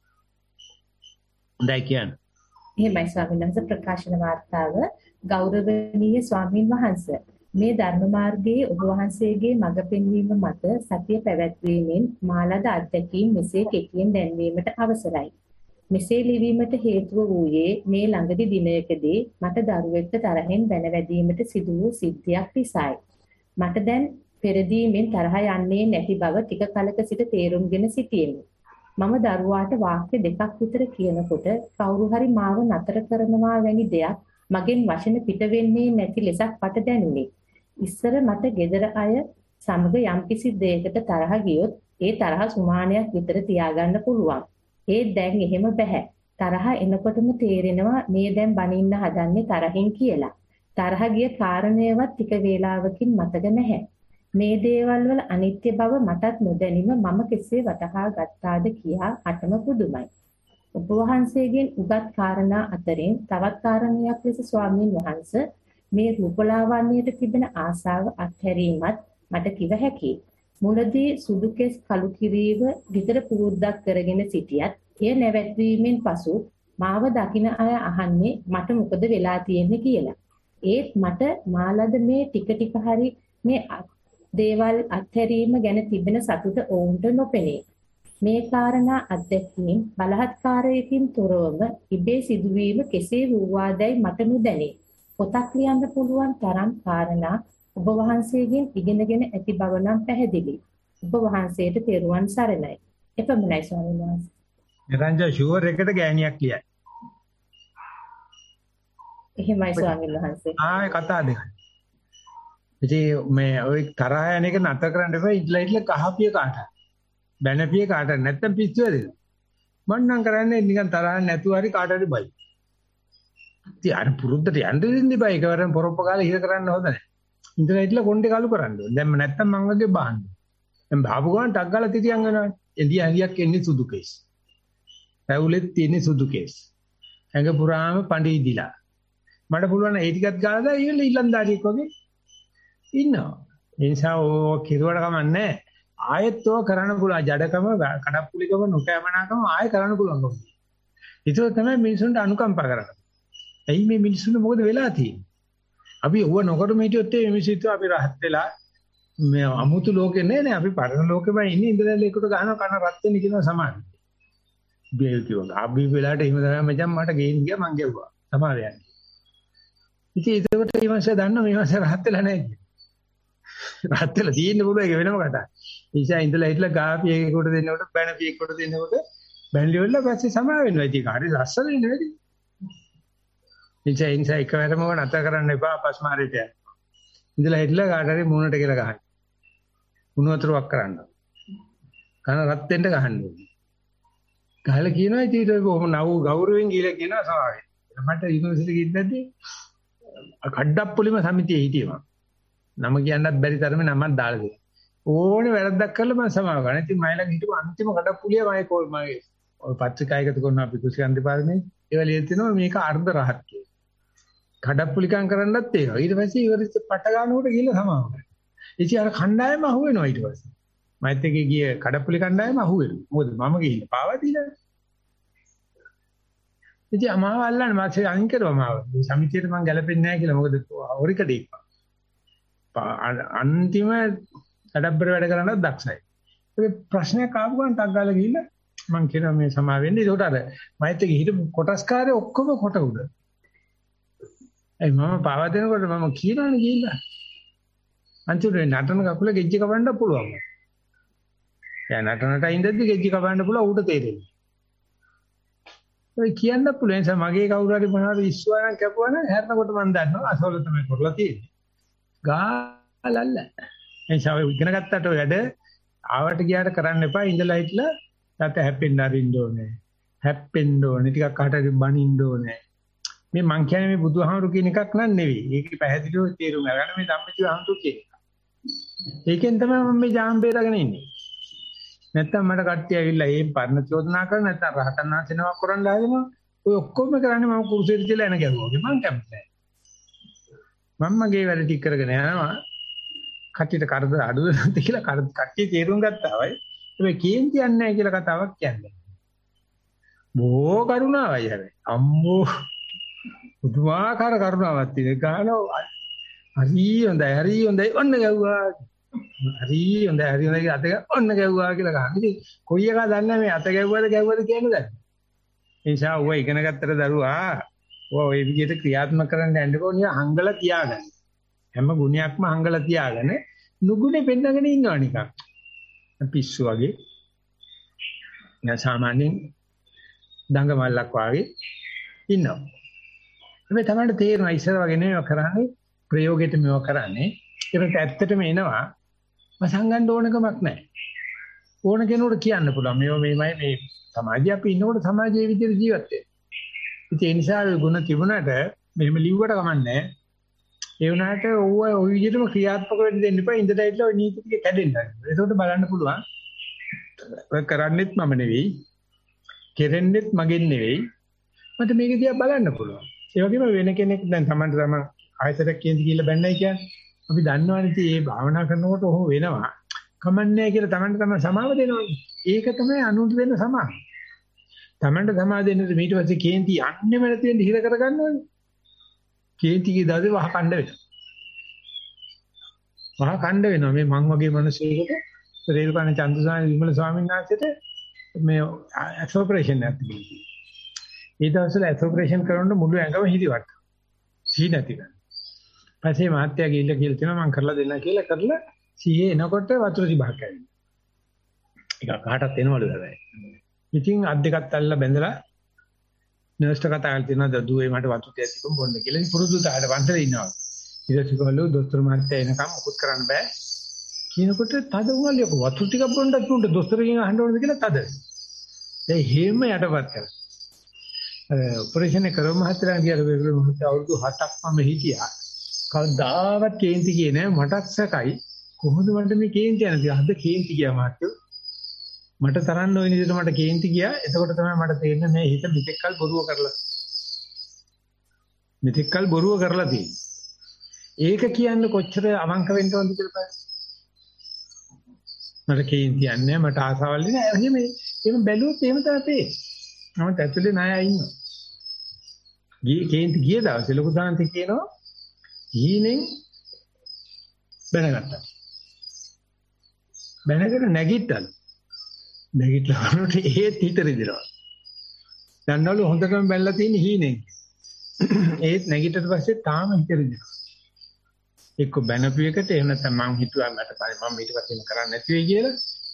දැන් කියන්නේ. එහෙමයි ස්වාමීන් වහන්සේ ප්‍රකාශන වාර්තාව ගෞරවනීය ස්වාමීන් වහන්සේ මේ ධර්ම මාර්ගයේ ඔබ වහන්සේගේ මඟ පෙන්වීම මත සතිය පැවැත්වීමෙන් මාලද අත්දැකීම් මෙසේ කෙටියෙන් දැන්වීමට අවසරයි. මෙසේ ලිවීමට හේතුව වූයේ මේ ළඟදි දිනයකදී මට දරුවෙක්ට තරහෙන් බැනවැදීමට සිදු වූ සිද්ධියක් නිසායි. මට දැන් පෙරදීමෙන් තරහ යන්නේ නැති බව ටික කලක සිට තේරුම්ගෙන සිටියෙමි. මම දරුවාට වාක්‍ය දෙකක් විතර කියනකොට කවුරු හරි මාව නතර කරනවා වැනි දෙයක් මගෙන් වචන පිට වෙන්නේ නැති ලෙසක් මට දැනුනේ. ඉස්සර මට gedara අය සමග යම්කිසි දෙයකට තරහ ගියොත් ඒ තරහ සුමානයක් විතර තියාගන්න පුළුවන්. ඒ දැන් එහෙම බෑ. තරහ එනකොටම තේරෙනවා මේ දැන් බනින්න හදන්නේ තරහින් කියලා. තරහ ගිය කාරණේවත් ටික වේලාවකින් මතක නැහැ. මේ දේවල් වල අනිත්‍ය බව මටත් නොදැනීම මම කෙසේ වටහා ගත්තාද කියා අටම පුදුමයි. ඔබ වහන්සේගෙන් උගත් කාරණා අතරින් තවත් කාරණයක් ලෙස ස්වාමීන් වහන්සේ මේ රූපලාවන්‍යයට තිබෙන ආසාව අත්හැරීමත් මට කිව හැකියි. මුලදී සුදු කෙස් කළු කිරීම විතර පුරුද්දක් කරගෙන සිටියත් එය නැවැත්වීමෙන් පසු මාව දකින අය අහන්නේ මට මොකද වෙලා තියෙන්නේ කියලා. ඒත් මට මාලද මේ ටික ටික හරි මේ දේවල් අත්හැරීම ගැන තිබෙන සතුට ඔවුන්ට නොපෙනේ. මේ කාරණා අත්දැකීම් බලහත්කාරයකින් තොරවම ඉබේ සිදුවීම කෙසේ වූවාදයි මට නොදැනේ. පොතක් ලියන්න පුළුවන් තරම් කාරණා ඔබ වහන්සේගෙන් ඉගෙනගෙන ඇති බව නම් පැහැදිලි. ඔබ වහන්සේට තෙරුවන් සරණයි. එපමණයි ස්වාමීන් වහන්සේ. නිරංජන ෂුවර් එකට ගෑණියක් ලියයි. එහෙමයි ස්වාමීන් වහන්සේ. ආයේ කතා දෙකයි. ඉතින් මේ ওই තරහ යන එක නතර කරන්න එපා. ඉట్లా කහපිය කාට. බැනපිය කාට නැත්තම් පිස්සු වෙදින. මම නම් කරන්නේ නිකන් තරහ නැතුව හරි කාට හරි බයි. ඉතින් අර පුරුද්දට යන්න දෙන්න බෑ. ඒකවරම පොරොප්ප කාලේ ඉර කරන්න හොඳ නැහැ. ඉඳලා ඉట్లా කොණ්ඩේ කලු කරන්න ඕනේ. දැන් නැත්තම් මං වගේ බාන්න. දැන් බාපු ගමන් ටක් ගාලා තිතියන් වෙනවනේ. එළිය හරියක් එන්නේ සුදු කේස්. රැවුලෙත් තියෙන්නේ සුදු කේස්. ඇඟ පුරාම පඬි ඉදිලා. මට පුළුවන් ඒ ටිකත් ගාලා දාලා ඊළ ඊළඳාරියෙක් වගේ ඉන්නවා. ඒ නිසා ඕ කිරුවට කමන්නේ. ආයෙත් ඕක කරන්න පුළුවන්. ජඩකම, කඩප්පුලිකම, නොකෑමනාකම ආයෙ කරන්න පුළුවන්. ඒක තමයි මිනිසුන්ට අනුකම්පා කරන්නේ. ඇයි මේ මිනිසුන්ට මොකද වෙලා තියෙන්නේ? අපි ඌව නොකරම හිටියොත් මේ මිනිස්සුත් අපි රහත් වෙලා මේ අමුතු ලෝකේ නෑ අපි පරණ ලෝකෙම ඉන්නේ ඉඳලා එකට ගහනවා කන රත් වෙන්න කියනවා සමානයි. බේල් කියනවා. අපි වෙලාවට එහෙම තමයි මචං මට ගේන්න ගියා මං ගෙව්වා. සමාවෙන්නේ. ඉතින් ඒකට මේ මාසේ දන්නා මේ මාසේ රහත් වෙලා නෑ කියන්නේ. රහත් වෙලා තියෙන්න පුළුවන් ඒක වෙනම කතාවක්. ඉතින් ඉඳලා හිටලා ගාපි එකකට දෙන්නකොට බැනපි එකකට දෙන්නකොට බැන්ලි වල පස්සේ සමා වෙනවා. ඉතින් කාටි රස්සල ඉන්නේ වැඩි. ඉතින් එකවරම නැතර කරන්න එපා පස්මාරේට යන්න. ඉඳලා හිටලා කාට හරි මූණට කියලා ගහන්න. මුණු වතුරක් කරන්න. කන රත් වෙන්න ගහන්න ඕනේ. ගහලා කියනවා ඉතින් ඒක කොහොම නව ගෞරවයෙන් ගිහලා කියනවා සමාවෙන්න. මට යුනිවර්සිටි ගිහින්දදී කඩප්පුලිම සමිතියේ හිටියම. නම කියන්නත් බැරි තරමේ නමක් දාලා දෙනවා. ඕනේ වැරද්දක් කරලා මම සමාව ගන්න. ඉතින් මයිලඟ හිටපු අන්තිම කඩප්පුලිය මගේ ඔය පත්‍රිකායකට කරන අපි කුසියන් දෙපාර්තමේන්තුවේ ඒවා ලියලා තිනවා මේක අර්ධ රහත් කියලා. කඩප්පුලිකම් කරන්නත් ඒක. ඊට පස්සේ ඉවරෙච්ච පට ගන්නකොට ගිහලා සමාව ගන්න. ඉතින් අර කණ්ඩායම අහුවෙනවා ඊට පස්සේ. මයිත් එකේ ගිය කඩප්පුලි කණ්ඩායම අහුවෙනවා. මොකද මම ගිහින් පාවා දීලා. ඉතින් අමාව අල්ලන්න මාසේ අයින් කරුවා මාව. මේ සමිතියට මම ගැලපෙන්නේ නැහැ කියලා. මොකද හොරිකඩේ. අන්තිම කඩප්පර වැඩ කරන්නත් දක්ෂයි. ඒ ප්‍රශ්නයක් ආපු ගමන් ටක් ගාලා ගිහිල්ලා මම කියනවා මේ සමාව වෙන්නේ. ඒකට අර මයිත් එකේ හිටපු කොටස්කාරය ඔක්කොම කොට උඩ. ඒ මම පාවා දෙනකොට මම කියනවානේ ගිහිල්ලා. අන්තිමට නටන කකුල ගෙජ්ජ කපන්න පුළුවන්. යා නටනට ඉඳද්දි ගෙජ්ජ කපන්න පුළුවන් ඌට තේරෙන්නේ. ඔය කියන්න පුළුවන් නිසා මගේ කවුරු හරි මොනවාරි ඉස්සුවා නම් කැපුවා නම් හැරෙනකොට මම දන්නවා අසවල තමයි කරලා තියෙන්නේ. ගාලල්ල. එනිසා ඔය ඉගෙන ගත්තට ඔය වැඩ ආවට ගියාට කරන්න එපා. ඉඳලා හිටලා තාත හැප්පෙන්න අරින්න ඕනේ. හැප්පෙන්න ඕනේ. ටිකක් කාටද බනින්න ඕනේ. මේ මං කියන්නේ මේ බුදුහාමුදුරු කියන එකක් නන් නෙවෙයි. ඒකේ පැහැදිලිව තේරුම් ගන්න මේ ධම්මජීවහාමුදුරු කියන එක. ඒකෙන් තමයි මම මේ ජාම් බේරගෙන ඉන්නේ. නැත්තම් මට කට්ටිය ඇවිල්ලා ඒ පරණ චෝදනා කරන නැත්තම් රහතන් වහන්සේනවා කරන්න ආවම ඔය ඔක්කොම කරන්නේ මම කුරුසෙට තියලා එන ගැහුවා. මං කැමති නැහැ. මම මගේ වැඩ ටික කරගෙන යනවා. කට්ටියට කරදර අඩු වෙනත් කියලා කට්ටිය තේරුම් ගත්තා වයි. මේ කේන්ති යන්නේ නැහැ කියලා කතාවක් කියන්නේ. බොහෝ කරුණාවයි හැබැයි. අම්මෝ පුදුමාකාර කරුණාවක් තියෙන. ගානෝ හරි හොඳයි ඔන්න ගැව්වා. හරි හොඳයි අත ඔන්න ගැව්වා කියලා ගහන. ඉතින් කොයි එකද දන්නේ මේ අත ගැව්වද කියන්නේ දැන්. ඒ නිසා ඔය ඉගෙන ගත්තට දරුවා ඔය විදිහට ක්‍රියාත්මක කරන්න යන්නකෝ නිකන් හංගලා තියාගන්න. හැම ගුණයක්ම හංගලා තියාගෙන නුගුණේ පෙන්නගෙන ඉන්නවා නිකන්. පිස්සු වගේ. නා සාමාන්‍යයෙන් දඟ මල්ලක් වගේ ඉන්නවා. මේ තමයි තේරෙනවා ඉස්සර වගේ නෙවෙයි කරන්නේ ප්‍රයෝගයට මේව කරන්නේ. ඒකට ඇත්තටම එනවා මසංගන්න ඕනකමක් නැහැ. ඕන කෙනෙකුට කියන්න පුළුවන් මේව මේමයි මේ සමාජය අපි ඉන්නකොට සමාජයේ විදිහට ජීවත් වෙන්න. ඒ නිසා ගුණ තිබුණාට මෙහෙම ලිව්වට කමන්නේ. ඒ වුණාට ওই විදිහටම ක්‍රියාත්මක වෙන්න දෙන්න එපා. ඉඳලා ඉట్లా ওই නීති ටික කැඩෙන්න. ඒකට බලන්න පුළුවන්. ඔය කරන්නේත් මම නෙවෙයි. කෙරෙන්නෙත් මගෙන් නෙවෙයි. මට මේක දිහා බලන්න පුළුවන්. ඒ වගේම වෙන කෙනෙක් දැන් Tamanට තම ආයතනයක් කියන දි කියලා බැන්නයි කියන්නේ. අපි දන්නවනේ ඉතින් මේ භාවනා කරනකොට ඔහොම වෙනවා. කමන්නේ කියලා Tamanට තමයි සමාව දෙනවනේ. ඒක තමයි අනුන්ට දෙන්න සමාව. Tamanට සමාව දෙන්න ඊට පස්සේ කේන්ති යන්නේම නැති වෙන්න හිර කරගන්න ඕනේ. කේන්තිගේ දාදේ වහ කණ්ඩ වෙනවා. වහ කණ්ඩ වෙනවා මේ මං වගේ මිනිස්සුෙකුට රේල්පාන චන්දසාන විමල ස්වාමීන් වහන්සේට මේ ඇක්සෝපරේෂන් එකක් තිබුණා. ඒ දවස්වල ඇක්සෝපරේෂන් කරනකොට මුළු ඇඟම හිරිවට. සී නැති වෙනවා. පස්සේ මාත්‍යා ගිහිල්ලා කියලා තියෙනවා මං කරලා දෙන්න කියලා කරලා සීයේ එනකොට වතුර තිබහක් ඇවිල්ලා. ඒක කාටවත් එනවලු හැබැයි. ඉතින් අත් දෙකත් අල්ලලා බැඳලා නර්ස්ට කතා කරලා තියෙනවා දුවේ මට වතුර ටිකක් බොන්න කියලා. ඉතින් පුරුදු තාලට වන්දලා ඉන්නවා. ඊට පස්සේ දොස්තර මහත්තයා එනකම් මොකුත් කරන්න බෑ. කියනකොට තද උගල් යක වතුර ටිකක් බොන්නත් උන්ට දොස්තරගෙන් අහන්න ඕනද කියලා තද. දැන් හේම යටපත් කරා. ඔපරේෂන් එක කරව මහත්තයා කියලා මහත්තයා අවුරුදු 7ක් මම හිටියා. කවදාවත් කේන්ති ගියේ නෑ මටත් සැකයි. කොහොමද මට මේ කේන්ති යන්නේ? අද කේන්ති ගියා මහත්තයෝ. මට තරන්න ওই විදිහට මට කේන්ති ගියා. එතකොට තමයි මට තේරෙන්නේ මේ හිත මෙතෙක්කල් බොරුව කරලා. මෙතෙක්කල් බොරුව කරලා තියෙන්නේ. ඒක කියන්නේ කොච්චර අවංක වෙන්න ඕනද කියලා බලන්න. මට කේන්ති යන්නේ මට ආසාවල් නෑ. එහෙම බැලුවොත් එහෙම තමයි තේරෙන්නේ. නමුත් ඇතුලේ ණය ඉන්නවා. කේන්ති ගිය දවසේ ලොකු සාන්ති කියනවා හීනෙන් බැනගත්තා. බැනගෙන නැගිට්ටලු. නැගිටලා වුණොත් ඒත් හිත රිදෙනවා. දන්නවලු හොඳටම බැලලා තියෙන හීනෙන්. ඒත් නැගිටට පස්සේ තාම හිත රිදෙනවා. එක්ක බැනපු එකට එහෙම නැත්නම් මං හිතුවා මට මම ඊට පස්සේ කරන්නේ නැති වෙයි කියලා.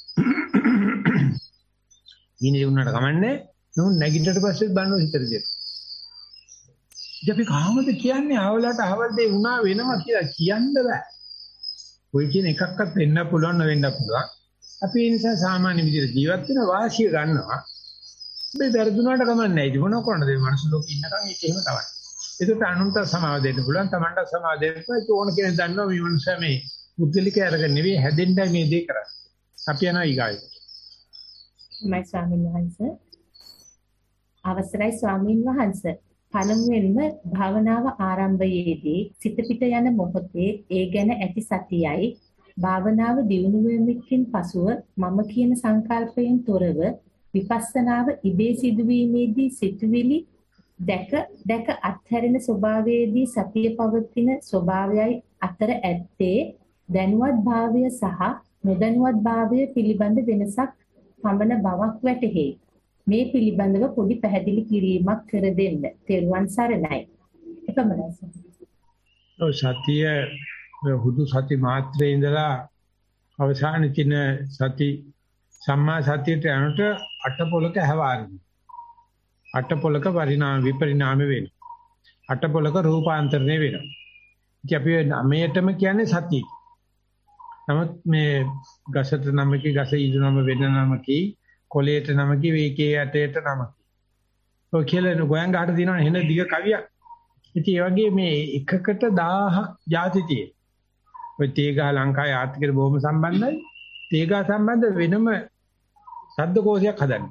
ඉන්නේ උන්නට කමන්නේ. නෝ නැගිටට පස්සේ බැනන හිත රිදෙනවා. ඉතින් අපි කාමද කියන්නේ ආවලට ආවල් දෙය වුණා වෙනවා කියලා කියන්න බෑ. ඔය කියන එකක්වත් වෙන්න පුළුවන් නොවෙන්න පුළුවන්. අපි ඒ නිසා සාමාන්‍ය විදිහට ජීවත් වෙන වාසිය ගන්නවා. මේ වැරදුනාට කමන්නේ නැහැ. ඉතින් මොනව කරන්නද මේ මනුස්ස ලෝකෙ ඉන්නකම් ඒක එහෙම තමයි. ඒකට අනුන්ට සමාව දෙන්න පුළුවන්. Tamanට සමාව දෙන්න පුළුවන්. ඕන කෙනෙක් දන්නවා මේ මනුස්සයා මේ බුද්ධලික අරගෙන නෙවෙයි හැදෙන්නයි මේ දේ කරන්නේ. අපි යනවා ඊගාවට. මයි ස්වාමීන් වහන්සේ. අවසරයි ස්වාමීන් වහන්සේ. පළමුවෙන්ම භාවනාව ආරම්භයේදී සිත පිට යන මොහොතේ ඒ ගැන ඇති සතියයි භාවනාව දියුණු වෙමින් පසුව මම කියන සංකල්පයෙන් තොරව විපස්සනාව ඉබේ සිදුවීමේදී සිතුවිලි දැක අත්හැරෙන ස්වභාවයේදී සතිය පවතින ස්වභාවයයි අතර ඇත්තේ දැනුවත් භාවය සහ නොදැනුවත් භාවය පිළිබඳ වෙනසක් පමණ බවක් වැටහෙයි. මේ පිළිබඳව පොඩි පැහැදිලි කිරීමක් කර දෙන්න. තෙරුවන් සරණයි. එපමණයි. ඔව් සතිය හුදු සති මාත්‍රේ ඉඳලා අවසාන තින සති සම්මා සතියට යනට අටපොලක හැවාරිනවා. අටපොලක විපරිණාම වෙනවා. අටපොලක රූපාන්තරණය වෙනවා. ඉතින් අපි නමයටම කියන්නේ සතිය. නමුත් මේ ගසට නමකී ගස ඊදු නම වෙන නමකී කොලේට නමකී වේකේ යටේට නමකී. ඔය කියලා ගෝයන් ගහට දිනන හෙන දිග කවියක්. ඉතින් ඒ වගේ මේ එකකට 1000ක් ಜಾති තියෙනවා. ඔය තේගා ලංකාවේ ආර්ථිකයට බොහොම සම්බන්ධයි. තේගා සම්බන්ධ වෙනම ශබ්දකෝෂයක් හදන්න.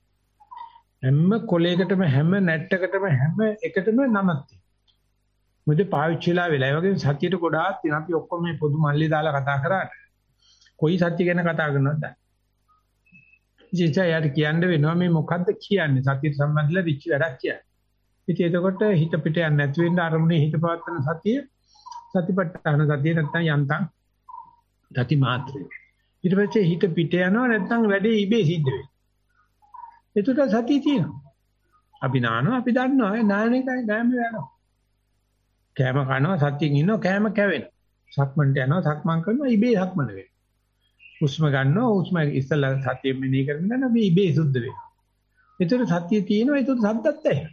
හැම කොලයකටම හැම නැට්ටකටම හැම එකටම නමක් තියෙනවා. මොකද පාවිච්චිලා වෙලා ඒ වගේ සත්‍යයට ගොඩාක් තියෙනවා. අපි ඔක්කොම මේ පොදු මල්ලි දාලා කතා කරාට කොයි සත්‍ය ගැන කතා කරනවද? ජීවිතයට කියන්න වෙනවා මේ මොකද්ද කියන්නේ සත්‍යයට සම්බන්ධලා විච් වැඩක් කියන්නේ. ඉතින් එතකොට හිත පිට යන්නේ නැති වෙන්න අරමුණේ හිත පවත්වන සතිය සතිපට්ඨාන සතිය නැත්නම් යන්තම් ගති මාත්‍රය. ඊට පස්සේ හිත පිට යනවා නැත්නම් වැඩේ ඉබේ සිද්ධ වෙනවා. ඒකට සතිය තියෙනවා. අපි නානවා අපි දන්නවා නාන එකයි නෑම යනවා. කෑම කනවා සතියෙන් ඉන්නවා කෑම කැවෙනවා. සක්මන්ට යනවා සක්මන් කරනවා ඉබේ සක්මන වෙනවා. උස්ම ගන්නවා උස්ම ඉස්සලා සතියෙන් මෙනෙහි කරගෙන යනවා ඉබේ සුද්ධ වෙනවා. ඒතර සතිය තියෙනවා ඒතර සද්දත් ඇහෙනවා.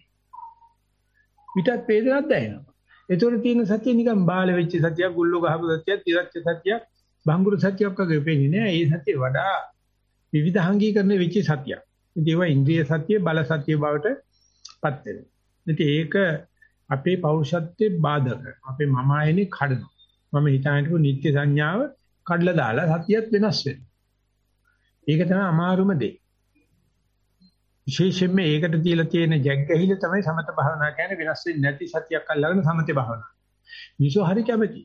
පිටත් වේදනක් දැනෙනවා. ඒතර තියෙන සතිය නිකන් බාල වෙච්ච සතියක් ගුල්ලෝ ගහපු සතියක් තිරච්ච සතියක් බංගුරු සතියක් වගේ වෙන්නේ නෑ. ඒ සතිය වඩා විවිධාංගීකරණය වෙච්ච සතියක්. ඉතින් ඒවා ඉන්ද්‍රිය සතිය බල සතිය බවට පත් වෙනවා. ඉතින් ඒක අපේ පෞරුෂත්වයේ බාධක. අපේ මම ආයනේ කඩනවා. මම හිතානට නිත්‍ය සංඥාව කඩලා දාලා සතියත් වෙනස් වෙනවා. ඒක තමයි අමාරුම දේ. විශේෂයෙන්ම ඒකට තියලා තියෙන ජග්ගහිල තමයි සමත භාවනා කියන්නේ වෙනස් වෙන්නේ නැති සතියක් අල්ලගෙන සමතේ භාවනා. මිනිස්සු හරි කැමති.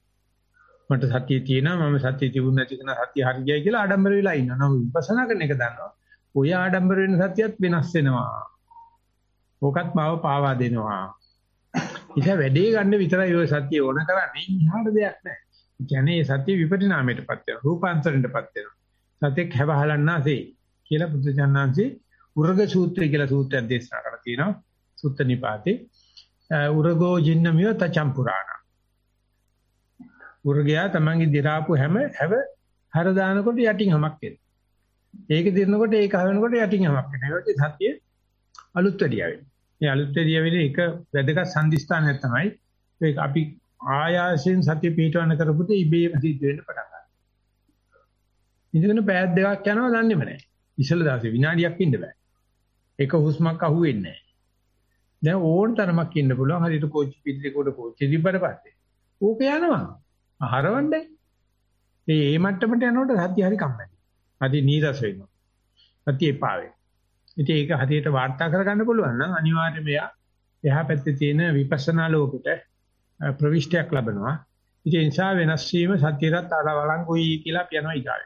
මට සතිය තියෙනවා මම සතිය තිබුණ නැති කෙනා සතිය හරියයි කියලා ආඩම්බර වෙලා ඉන්නවා. නෝ විපස්සනා කරන එක දන්නවා. ඔය ආඩම්බර වෙන සතියත් වෙනස් වෙනවා. ඕකත් මාව පාවා දෙනවා. ඉතින් වැඩේ ගන්න විතරයි ඔය සතිය ඕන කරන්නේ. ඉහාට දෙයක් නැහැ. ඒ කියන්නේ මේ සතිය විපරිණාමයටපත් වෙනවා. රූපාන්තරණයටපත් වෙනවා. සතියක් හැවහලන්නාසේ කියලා බුදුචානන්සේ උරග සූත්‍රය කියලා සූත්‍රයක් දේශනා කරලා තියෙනවා. සුත්ත නිපාතේ. උරගෝ ජින්නමිය තචම් පුරාණ. උරගයා තමන්ගේ දිරාපු හැව හර දානකොට යටින් හැමක් එනවා. ඒක දිරනකොට ඒක හවෙනකොට යටින් හැමක් එනවා. ඒ වගේ සතිය අලුත් වැඩිය වෙනවා. මේ අලුත් වැඩිය වෙන්නේ එක වැදගත් සම්දිස්ථානයක් තමයි. ඒක අපි ආයාසයෙන් සතිය පිටවන්න කරපුත් ඉබේම සිද්ධ වෙන්න පටන් ගන්නවා. ඉඳගෙන පැය දෙකක් යනවා දන්නේම නැහැ. ඉස්සල දවසේ විනාඩියක් ඉන්න බෑ. එක හුස්මක් අහුවෙන්නේ නැහැ. දැන් ඕන තරමක් ඉන්න පුළුවන්. හරියට කෝච්චි පිටියකට කෝච්චි දිබ්බට පස්සේ. ඕක යනවා. හරවන්නේ. මේ මට්ටමට යනකොට සතිය හරි කම්මැලි. හරි නීරස වෙනවා. සතිය එපා වෙනවා. ඉතින් ඒක හරියට වාර්තා කරගන්න පුළුවන් නම් අනිවාර්යයෙන්ම එහා පැත්තේ තියෙන විපස්සනා ලෝකෙට ප්‍රවිෂ්ටයක් ලැබෙනවා. ඉතින් ඒ නිසා වෙනස් වීම සතියට අලවලංගුයි කියලා කියනවා ඊගාවට.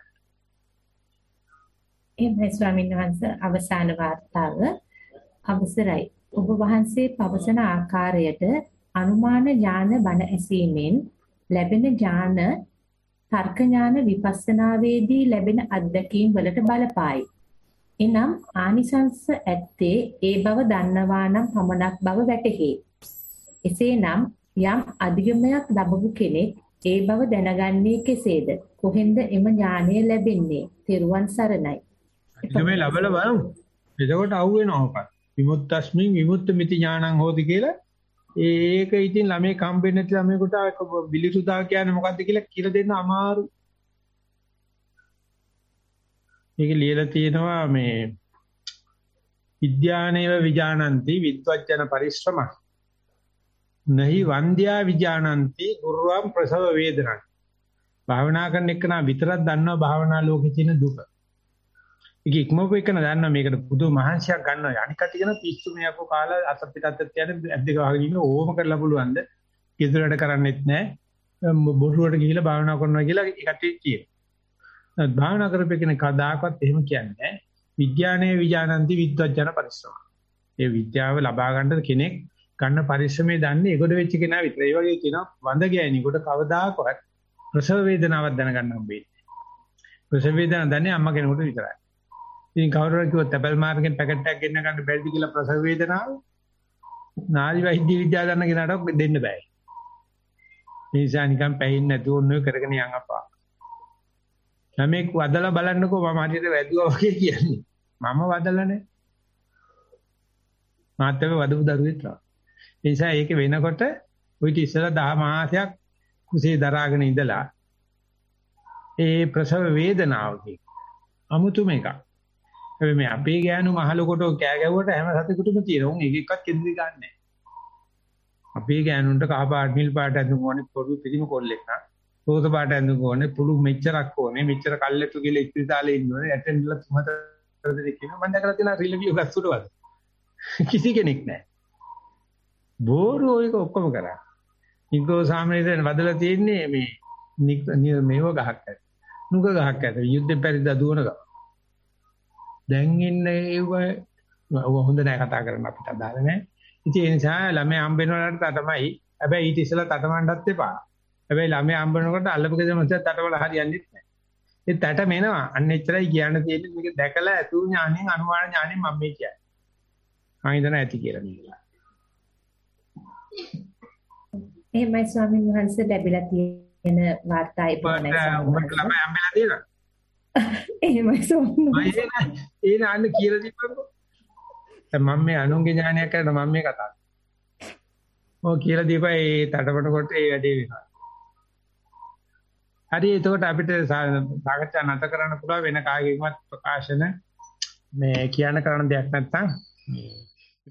එහෙමයි ස්වාමීන් වහන්සේ අවසාන වාර්තාව අවසරයි. ඔබ වහන්සේ පවසන ආකාරයට අනුමාන ඥාන බණ ඇසීමෙන් ලැබෙන ඥාන තර්ක ඥාන විපස්සනාවේදී ලැබෙන අත්දැකීම් වලට බලපායි. එනම් ආනිසංස ඇත්තේ ඒ බව දන්නවා නම් පමණක් බව වැටහි. එසේනම් යම් අධිගමයක් ලැබපු කෙනෙක් ඒ බව දැනගන්නේ කෙසේද? කොහෙන්ද එම ඥානය ලැබෙන්නේ? තෙරුවන් සරණයි. මේ ලබල බලමු. එතකොට අහුවෙනවා ඔක. විමුක්තස්මින් විමුක්ත මිති ඥානං හෝති කියලා. ඒක ඉතින් ළමේ කම්බෙන්නේ නැති ළමේකට විලිසුදා කියන්නේ මොකද්ද කියලා දෙන්න අමාරු. මේක ලියලා තියෙනවා මේ විද්‍යානේව විජානಂತಿ විද්වච්චන පරිශ්‍රම නහි වන්ද්‍යා විජානಂತಿ දුර්වම් ප්‍රසව වේදනං. භාවනා කරන එක නා විතරක් දන්නවා භාවනා ලෝකේ තියෙන දුක. ඒක ඉක්මවපු එක නදන්නා මේකට පුදු මහන්සියක් ගන්නවා. අනික කටිගෙන පිස්සු මේකෝ කාලා අත පිටත් තියන ඇද්දක වහගෙන ඉන්න ඕම කරලා පුළුවන්ද? කිදුරට කරන්නෙත් නැහැ. බොරුවට ගිහිල්ලා භාවනා කරනවා කියලා ඒකට කියනවා. භාවනා කරපෙකන කදාකවත් එහෙම කියන්නේ නැහැ. විද්‍යානයේ විජානಂತಿ විද්වච්චන පරිශ්‍රම. ඒ විද්‍යාව ලබා ගන්න කෙනෙක් ගන්න පරිශ්‍රමයේ දන්නේ ඒකට වෙච්ච කෙනා විතරයි. ඒ වගේ කියනවා වඳ ගෑණියෙකුට කවදාකවත් ප්‍රසව වේදනාවක් දැනගන්න හම්බෙන්නේ. ප්‍රසව වේදනාව දන්නේ අම්මා කෙනෙකුට විතරයි. ඉතින් කවුරුහරි කිව්වොත් ඇපල් මාර්කෙන් පැකට් එකක් ගෙන්න ගන්න බැරිද කියලා ප්‍රසව වේදනාව නාරි වෛද්‍ය විද්‍යාව දන්න කෙනාට දෙන්න බෑ. ඒ නිසා නිකන් පැහින් නැතුව ඔන්න කරගෙන යන් අපා. ළමෙක් වදලා බලන්නකෝ මම හරියට වැදුවා වගේ කියන්නේ. මම වදලා නැහැ. මාත් එක වදපු දරුවෙක් තමයි. ඒ නිසා ඒක වෙනකොට ඔය ඉතින් ඉස්සලා 10 මාසයක් කුසේ දරාගෙන ඉඳලා ඒ ප්‍රසව වේදනාවකින් අමුතුම එකක්. හැබැයි මේ අපේ ගෑනු මහලකොට කෑ ගැවුවට හැම සතෙකුටම තියෙනවා. උන් එක එකක් කෙන්දි ගන්නෑ. අපේ ගෑනුන්ට කහ පාට නිල් පාට ඇඳුම් ඕනේ පොඩු පිළිම කොල්ලෙක් නා. රෝස පාට ඇඳුම් ඕනේ පුළු මෙච්චරක් ඕනේ. මෙච්චර කල්ලෙතු කියලා ඉස්පිරිතාලේ ඉන්නෝනේ. ඇටෙන්ඩ්ලා තුමතර දෙක කියනවා. මම දැකලා තියෙනවා රිලවියු ගස්සුරවල. කිසි කෙනෙක් නැහැ. බෝරු ඔයක ඔක්කොම කරා. නිග්‍රෝ සාමනීරෙන් වදලා තියෙන්නේ මේ මේව ගහක් ඇත. නුග ගහක් ඇත. යුද්ධෙ පරිද්ද දුවන ගහ. දැන් ඉන්නේ ඒව හොඳ නැහැ කතා කරන්න අපිට අදාළ නැහැ. ඉතින් ඒ නිසා ළමයා හම්බ වෙනවට තමයි. හැබැයි ඊට ඉස්සෙල්ලා තටමඬත් එපා. හැබැයි ළමයා හම්බ වෙනකොට අල්ලපු ගෙදර මත තටවල හරියන්නේ නැහැ. ඒ තට මෙනවා. අන්න එච්චරයි කියන්න තියෙන්නේ. මේක දැකලා අතු ඥාණයෙන් අනුමාන ඥාණයෙන් මම මේ කියන්නේ. මම හිතනවා ඇති කියලා මේලා. එහෙමයි ස්වාමීන් වහන්සේ ලැබිලා තියෙන වාර්තා ඉපමණයි. ඔබට ළමයා හම්බෙලා තියෙනවා. එහෙමයි ස්වාමීන් වහන්සේ. ඒ නාන්න කියලා දීපන්කො. මම මේ අනුන්ගේ ඥානයක් කරන මම මේ කතා කරන්නේ. ඔය කියලා දීපා ඒ තටපටකොට ඒ වැඩේ වෙනවා. හරි එතකොට අපිට සාකච්ඡා නැත කරන්න පුළුවන් වෙන කාගෙන්වත් ප්‍රකාශන මේ කියන්න කරන්න දෙයක් නැත්නම්